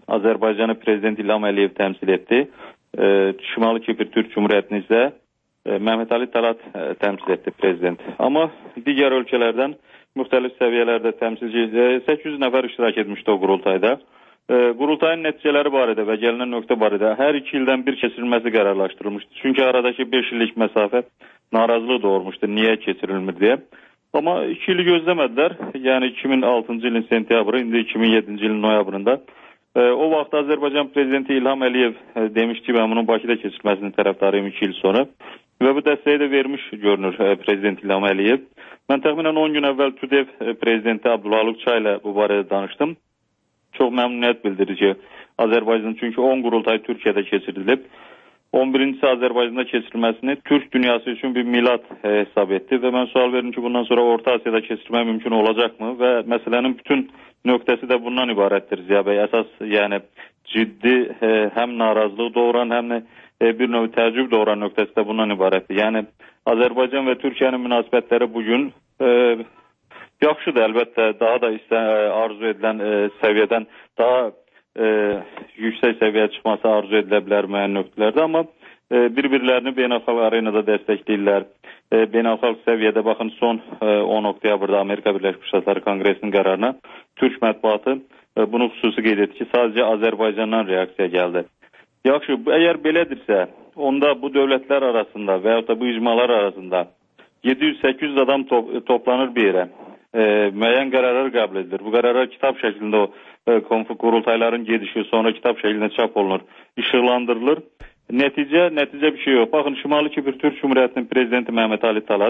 Azərbaycanı Prezident İlham Əliyev təmsil etdi. Şimali Kipr Türk Cumhuriyyətini isə Mehmet Ali Talat təmsil etdi prezident. Amma digər ölkələrdən müxtəlif səviyyələrdə təmsilci 800 nəfər iştirak etmişdi o qurultayda. Qurultayın nəticələri barədə və gəlinen nöqtə barədə hər 2 ildən bir keçirilməsi qərarlaşdırılmışdı. Çünki aradakı 5 illik məsafə narazılıq doğurmuşdu, niyə keçirilmir deyə. Amma 2 ili gözləmədilər. Yəni 2006-cı ilin sentyabrı, indi 2007-ci ilin noyabrında. O vaxt Azərbaycan Prezidenti İlham Əliyev demişdi ki, mən bunun Bakıda keçirilməsinin tərəfdarıyım 2 il sonra. Və bu dəstəyi də vermiş görünür Prezident İlham Əliyev. Mən təxminən 10 gün əvvəl TÜDEV Prezidenti Abdulhalıq Çay ilə bu barədə danışdım. Çox məmnuniyyət bildirici Azərbaycan, çünki 10 qurultay Türkiyədə keçirilib. 11-incisi Azərbaycanda keçirilməsini Türk dünyası üçün bir milad hesab etdi və mən sual verim ki, bundan sonra Orta Asiyada keçirmək mümkün olacaqmı? Və məsələnin bütün nöqtəsi də bundan ibarətdir Ziya bəy. Əsas yəni ciddi həm narazılıq doğuran, həm də bir növ təəccüb doğuran nöqtəsi də bundan ibarətdir. Yəni Azərbaycan və Türkiyənin münasibətləri bugün yaxşıdır, əlbəttə daha da arzu edilən səviyyədən daha yüksək səviyyəyə çıxması arzu edilə bilər müəyyən nöqtələrdə, amma bir-birlərini beynəlxalq arenada dəstəkləyirlər. Beynəlxalq səviyyədə baxın son 10 oktyabrda Amerika Birləşmiş Ştatları Konqresinin qərarına Türk mətbuatı bunu xüsusi qeyd etdi ki, sadəcə Azərbaycandan reaksiya gəldi. Yaxşı, əgər belədirsə, onda bu dövlətlər arasında və yaxud da bu icmalar arasında 700-800 adam toplanır bir yerə. Müəyyən qərarlar qəbul edilir. Bu qərarlar kitab şəklində o qurultayların gedişi sonra kitab şəklində çap olunur, işıqlandırılır. Nəticə bir şey yox. Baxın, Şimali Kipr Türk Cumhuriyyətinin prezidenti Mehmet Ali Talat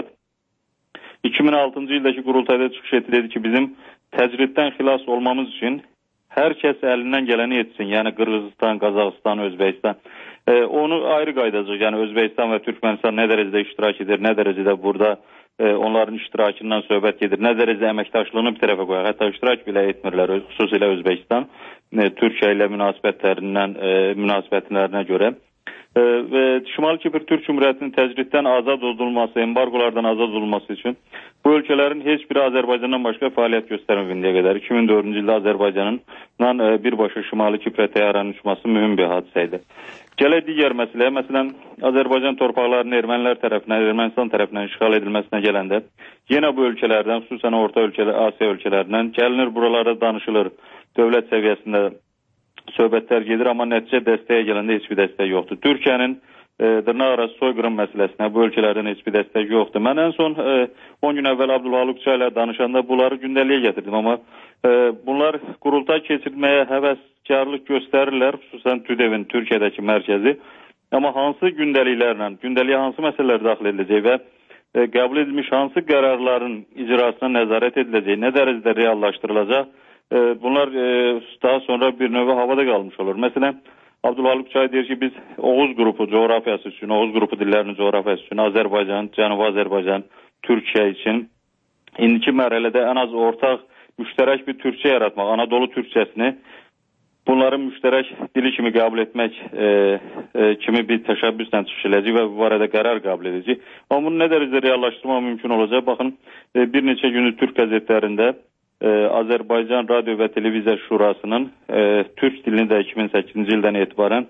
2006-cı ildəki qurultayda çıxış etdi, dedi ki, bizim təcriddən xilas olmamız üçün hər kəs əlindən gələni etsin. Yəni Qırğızistan, Qazaxıstan, Özbəkistan. Onu ayrı qaydacaq. Yəni Özbəkistan və Türkmənistan nə dərəcədə iştirak edir, nə dərəcədə burada onların iştirakından söhbət gedir, nə dərəcədə əməkdaşlığını bir tərəfə qoyaq. Hətta iştirak belə etmirlər, xüsusilə Özbəkistan Türkiyə ilə münasibətlərinə görə. Və Şimali Kipr Türk Cumhuriyyətinin təcriddən azad olunması, embargolardan azad olunması üçün bu ölkələrin heç biri Azərbaycandan başqa fəaliyyət göstərmir indiyə qədər. 2004-cü ildə Azərbaycanın birbaşa Şimali Kiprə təyyarənin uçması mühüm bir hadisə idi. Gələk digər məsələyə, məsələn, Azərbaycan torpaqlarının Ermənilər tərəfindən, Ermənistan tərəfindən işğal edilməsinə gələndə yenə bu ölkələrdən, xüsusən Orta Asiya ölkələrindən gəlinir, buralarda danışılır, dövlət səviyyəsində söhbətlər gedir, amma nəticə dəstəyə gələndə heç bir dəstək yoxdur. Türkiyənin dırnaq arası soyqırım məsələsinə bu ölkələrdən heç bir dəstək yoxdur. Mən ən son 10 gün əvvəl Abdulhalıq Çay ilə danışanda bunları gündəliyə gətirdim, amma bunlar qurultay keçirməyə həvəskarlıq göstərirlər, xüsusən TÜDEV-in Türkiyədəki mərkəzi. Amma hansı gündəliklərlə, gündəliyə hansı məsələlər daxil ediləcək və qəbul edilmiş hansı qərarların icrasına nəzarət ediləcək, nə dərəcədə reallaşdırılacaq, bunlar daha sonra bir növə havada qalmış olur. Məsələn, Abdulhalıq Çay deyir ki, biz Oğuz qrupu coğrafiyası üçün, Oğuz qrupu dillərinin coğrafiyası üçün Azərbaycan, Cənubi Azərbaycan, Türkiyə üçün indiki mərhələdə ən az ortaq müştərək bir Türkçə yaratmaq, Anadolu Türkçəsini bunların müştərək dili kimi qəbul etmək kimi bir təşəbbüslə çıxış edəcək və bu barədə qərar qəbul edəcək. Amma bunu nə dərəcədə reallaşdırmaq mümkün olacaq? Baxın, bir neçə günü Türk qəzetlərində Azərbaycan Radio və Televiziya Şurasının Türk dilini də 2008-ci ildən etibarən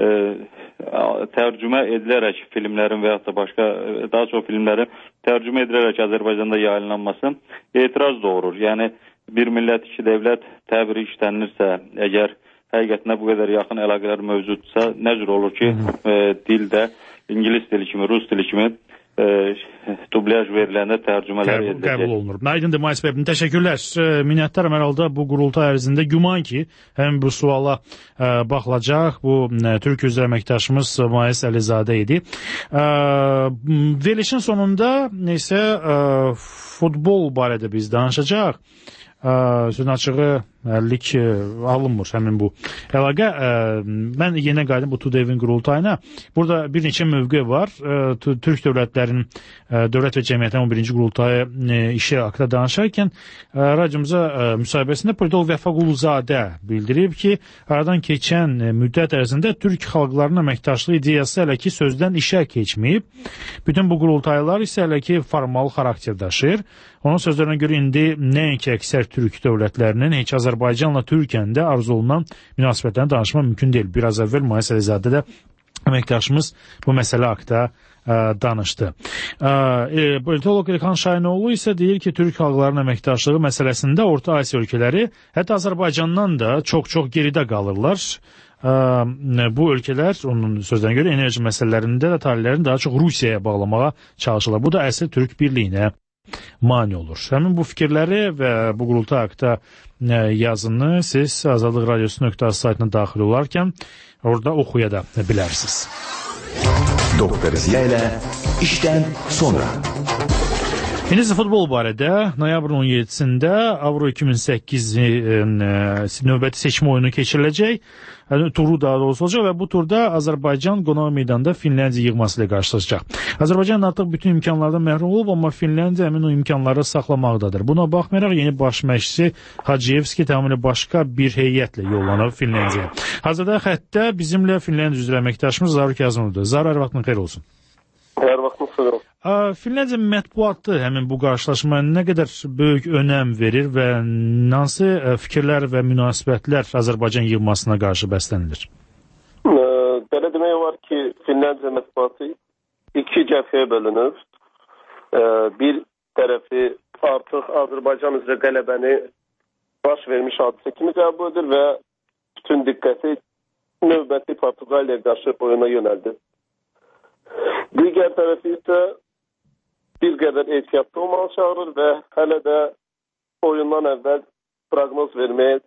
tərcümə edilərək filmlərin və yaxud da başqa daha çox filmlərin tərcümə edilərək Azərbaycanda yayınlanması etiraz doğurur. Yəni bir millət, iki dövlət təbiri işlənirsə, əgər həqiqətində bu qədər yaxın əlaqələr mövcudsa, nə cür olur ki, dildə İngilis dili kimi, Rus dili kimi dublyaj veriləndə tərcümələr ediləcək.
Qəbul olunur. Aydındır, Mayıs bəy, təşəkkürlər. Minnətdaram hər halda bu qurultay ərzində güman ki, həm bu suala baxılacaq. Bu Türk üzrə əməkdaşımız Mayıs Əlizadə idi. Verilişin sonunda isə futbol barədə biz danışacaq. Sözün açığı əllik alınmır həmin bu əlaqə. Mən yenə qayıdım bu TÜDEV-in qurultayına. Burada bir neçə mövqe var. Türk dövlətlərinin dövlət və cəmiyyətin 11-ci qurultayı işi haqqında danışarkən radiomuza müsahibəsində politolog Vəfa Quluzadə bildirib ki, aradan keçən müddət ərzində Türk xalqlarının əməkdaşlığı ideyası hələ ki sözdən işə keçməyib. Bütün bu qurultaylar isə hələ ki formal xarakter daşıyır. Onun sözlərinə görə indi nəinki əksər türk dövlətlərinin, heç Azərbaycanla Türkiyənin də arzu olunan münasibətlərini danışmaq mümkün deyil. Biraz əvvəl Mayis Əlizadə də əməkdaşımız bu məsələ haqqında danışdı. Politolog İlhan Şahinoğlu isə deyir ki, türk xalqlarının əməkdaşlığı məsələsində Orta Asiya ölkələri, hətta Azərbaycandan da çox geridə qalırlar. Bu ölkələr, onun sözlərinə görə, enerji məsələlərində də tarihlərini daha çox Rusiyaya bağlamağa çalışırlar. Bu da əsl türk birliyinə mane olur. Həmin bu fikirləri və bu qurultay haqqında yazını siz Azadlıq Radiosu.az saytına daxil olarkən orada oxuya da bilərsiniz.
Doktor Ziya ilə işdən sonra.
İndi futbol barədə noyabrın 17-sində Avro 2008 növbəti seçim oyunu keçiriləcək. Turu daha doğrusu olacaq və bu turda Azərbaycan qonaq meydanda Finlandiya yığması ilə qarşılaşacaq. Azərbaycan artıq bütün imkanlardan məhrum olub, amma Finlandiya həmin o imkanları saxlamaqdadır. Buna baxmayaraq yeni baş məşqçi Hacıyevski tamamilə başqa bir heyətlə yollanıb Finlandiyaya. Hazırda xəttdə bizimlə Finlandiya üzrə əməkdaşımız Zaur Kazımovdur. Zaur, hər vaxtın xeyir olsun.
Hər vaxtın xeyir olsun.
Finlandiya mətbuatı həmin bu qarşılaşmaya nə qədər böyük önəm verir və hansı fikirlər və münasibətlər Azərbaycan yığmasına qarşı bəslənilir?
Belə demək olar ki, Finlandiya mətbuatı iki cəbhəyə bölünür. Bir tərəfi artıq Azərbaycan üzrə qələbəni baş vermiş hadisə kimi qəbul edir və bütün diqqəti növbəti Portuqaliyaya qarşı oyuna yönəldir. Digər tərəfi isə bir qədər ehtiyatlı olmağı çağırır və hələ də oyundan əvvəl proqnoz verməyə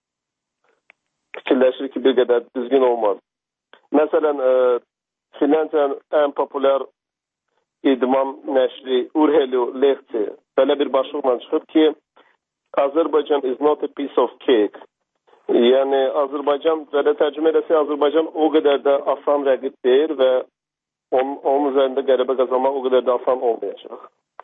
fikirləşir ki, bir qədər düzgün olmaz. Məsələn, Finlandiyanın ən populyar idman nəşri Urheilu Lehti belə bir başlıqla çıxır ki, Azərbaycan is not a piece of cake. Yəni, Azərbaycan, belə tərcümə eləsə, Azərbaycan o qədər də asan rəqib deyil və onun üzərində qələbə qazanmaq o qədər də asan olmayacaq.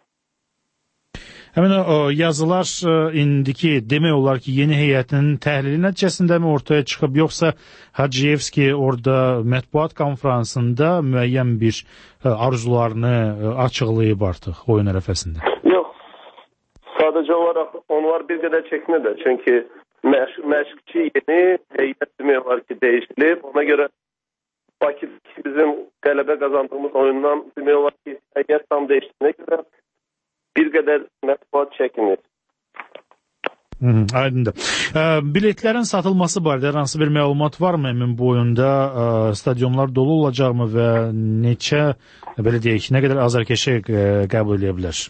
Həmin o yazılar indiki demək olar ki, yeni heyətinin təhlili nəticəsində mi ortaya çıxıb, yoxsa Hacıyevski orada mətbuat konferansında müəyyən bir arzularını açıqlayıb artıq oyun ərəfəsində?
Yox, sadəcə olaraq onlar bir qədər çəkinirlər. Çünki məşqçi yeni, heyət demək olar ki, dəyişilib. Ona görə Bakıdakı bizim qələbə qazandığımız oyundan demək olar ki, heyət tam dəyişdiyinə görə bir qədər mətbuat çəkinir.
Aydındır. Biletlərin satılması barədə hansı bir məlumat varmı? Həmin bu oyunda stadionlar dolu olacaqmı və neçə, belə deyək, nə qədər azarkeşə qəbul edə bilər?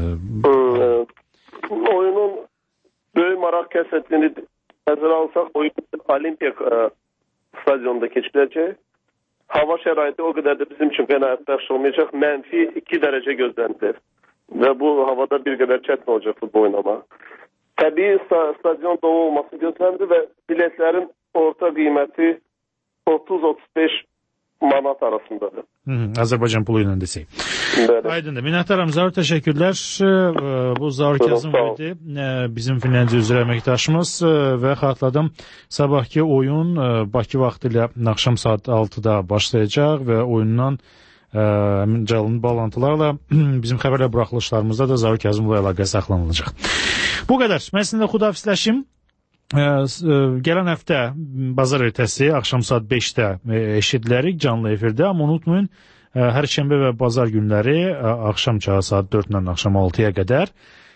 Oyunun böyük maraq kəsətini nəzərə alsaq, oyun Olimpiya stadionunda keçiləcək. Hava şəraiti o qədər də bizim üçün qənaətbəxş olmayacaq. -2 dərəcə gözlənilir. Və bu havada bir qədər çətin olacaq futbol oynamaq. Təbii stadion dolu olması gözlənilir və biletlərin orta qiyməti 30-35 manat arasındadır.
Azərbaycan pulu ilə desək. Aydındır. Minnətdaram Zaur, təşəkkürlər. Bu Zaur Kazımov idi, bizim Finlandiya üzrə əməkdaşımız və xatırladım, sabahki oyun Bakı vaxtı ilə axşam saat 6-da başlayacaq və oyundan canlı bağlantılarla bizim xəbərlə buraxılışlarımızda da Zaur Kazımovla əlaqə saxlanılacaq. Bu qədər. Mən sizinlə xudafisləşim. Gələn həftə bazar ertəsi axşam saat 5-də eşidilərik canlı efirdə, amma unutmayın, hər şənbə və bazar günləri axşam çağı saat 4-dən axşam 6-ya qədər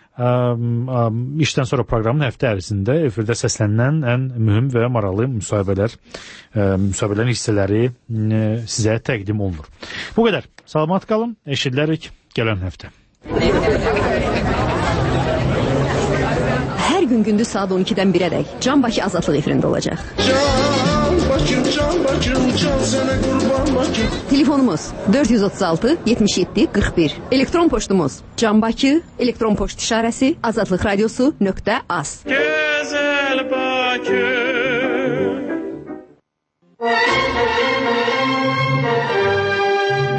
işdən sonra proqramın həftə ərzində efirdə səslənilən ən mühüm və maraqlı müsahibələrin hissələri sizə təqdim olunur. Bu qədər. Salamat qalın. Eşidilərik gələn həftə.
Hər gün gündüz saat 12-dən 1-ədək Can Bakı Azadlıq efirində olacaq. Can sənə qurban Bakı. Telefonumuz 436 77 41. Elektron poçtumuz canbakı, elektron poçt işarəsi azadlıqradiosu.az. Gözəl Bakı.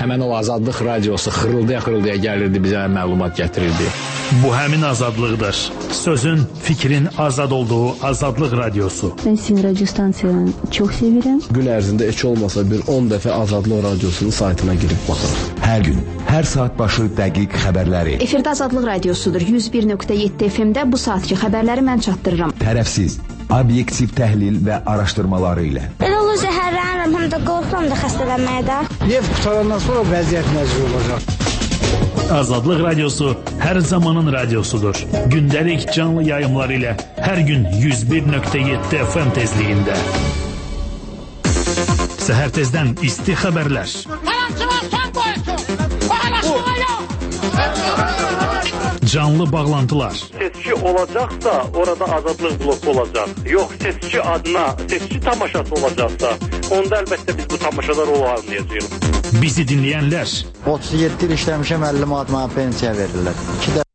həmən o Azadlıq radiosu xırıldaya gəlirdi, bizə məlumat gətirirdi.
Bu həmin azadlıqdır. Sözün, fikrin azad olduğu Azadlıq radiosu.
Ben sizin radyo stansiyanı çok severim.
Gün ərzində heç olmasa bir 10 dəfə Azadlıq radiosunun saytına girib baxır.
Hər gün, hər saat başı dəqiq xəbərləri.
Efirdə Azadlıq radiosudur. 101.7 FM-də bu saatki xəbərləri mən çatdırıram.
Tərəfsiz, obyektiv təhlil və araşdırmaları ilə.
Elə olur zəhərlənirəm, həm də qorxuram da xəstələnməyə də.
Neft qutarandan sonra vəziyyət nəzir olacaq.
Azadlıq radiosu hər zamanın radiosudur. Gündəlik canlı yayımlar ilə hər gün 101.7 FM tezliyində. Səhər tezdən isti xəbərlər. Canlı bağlantılar.
Seçki olacaqsa orada Azadlıq bloku olacaq. Yox, seçki adına seçki tamaşası olacaqsa onda əlbəttə biz bu tamaşalar olmayacağıq.
Bizi dinləyənlər.
37 il işləmişəm, 50 manat mənə pensiya verirlər.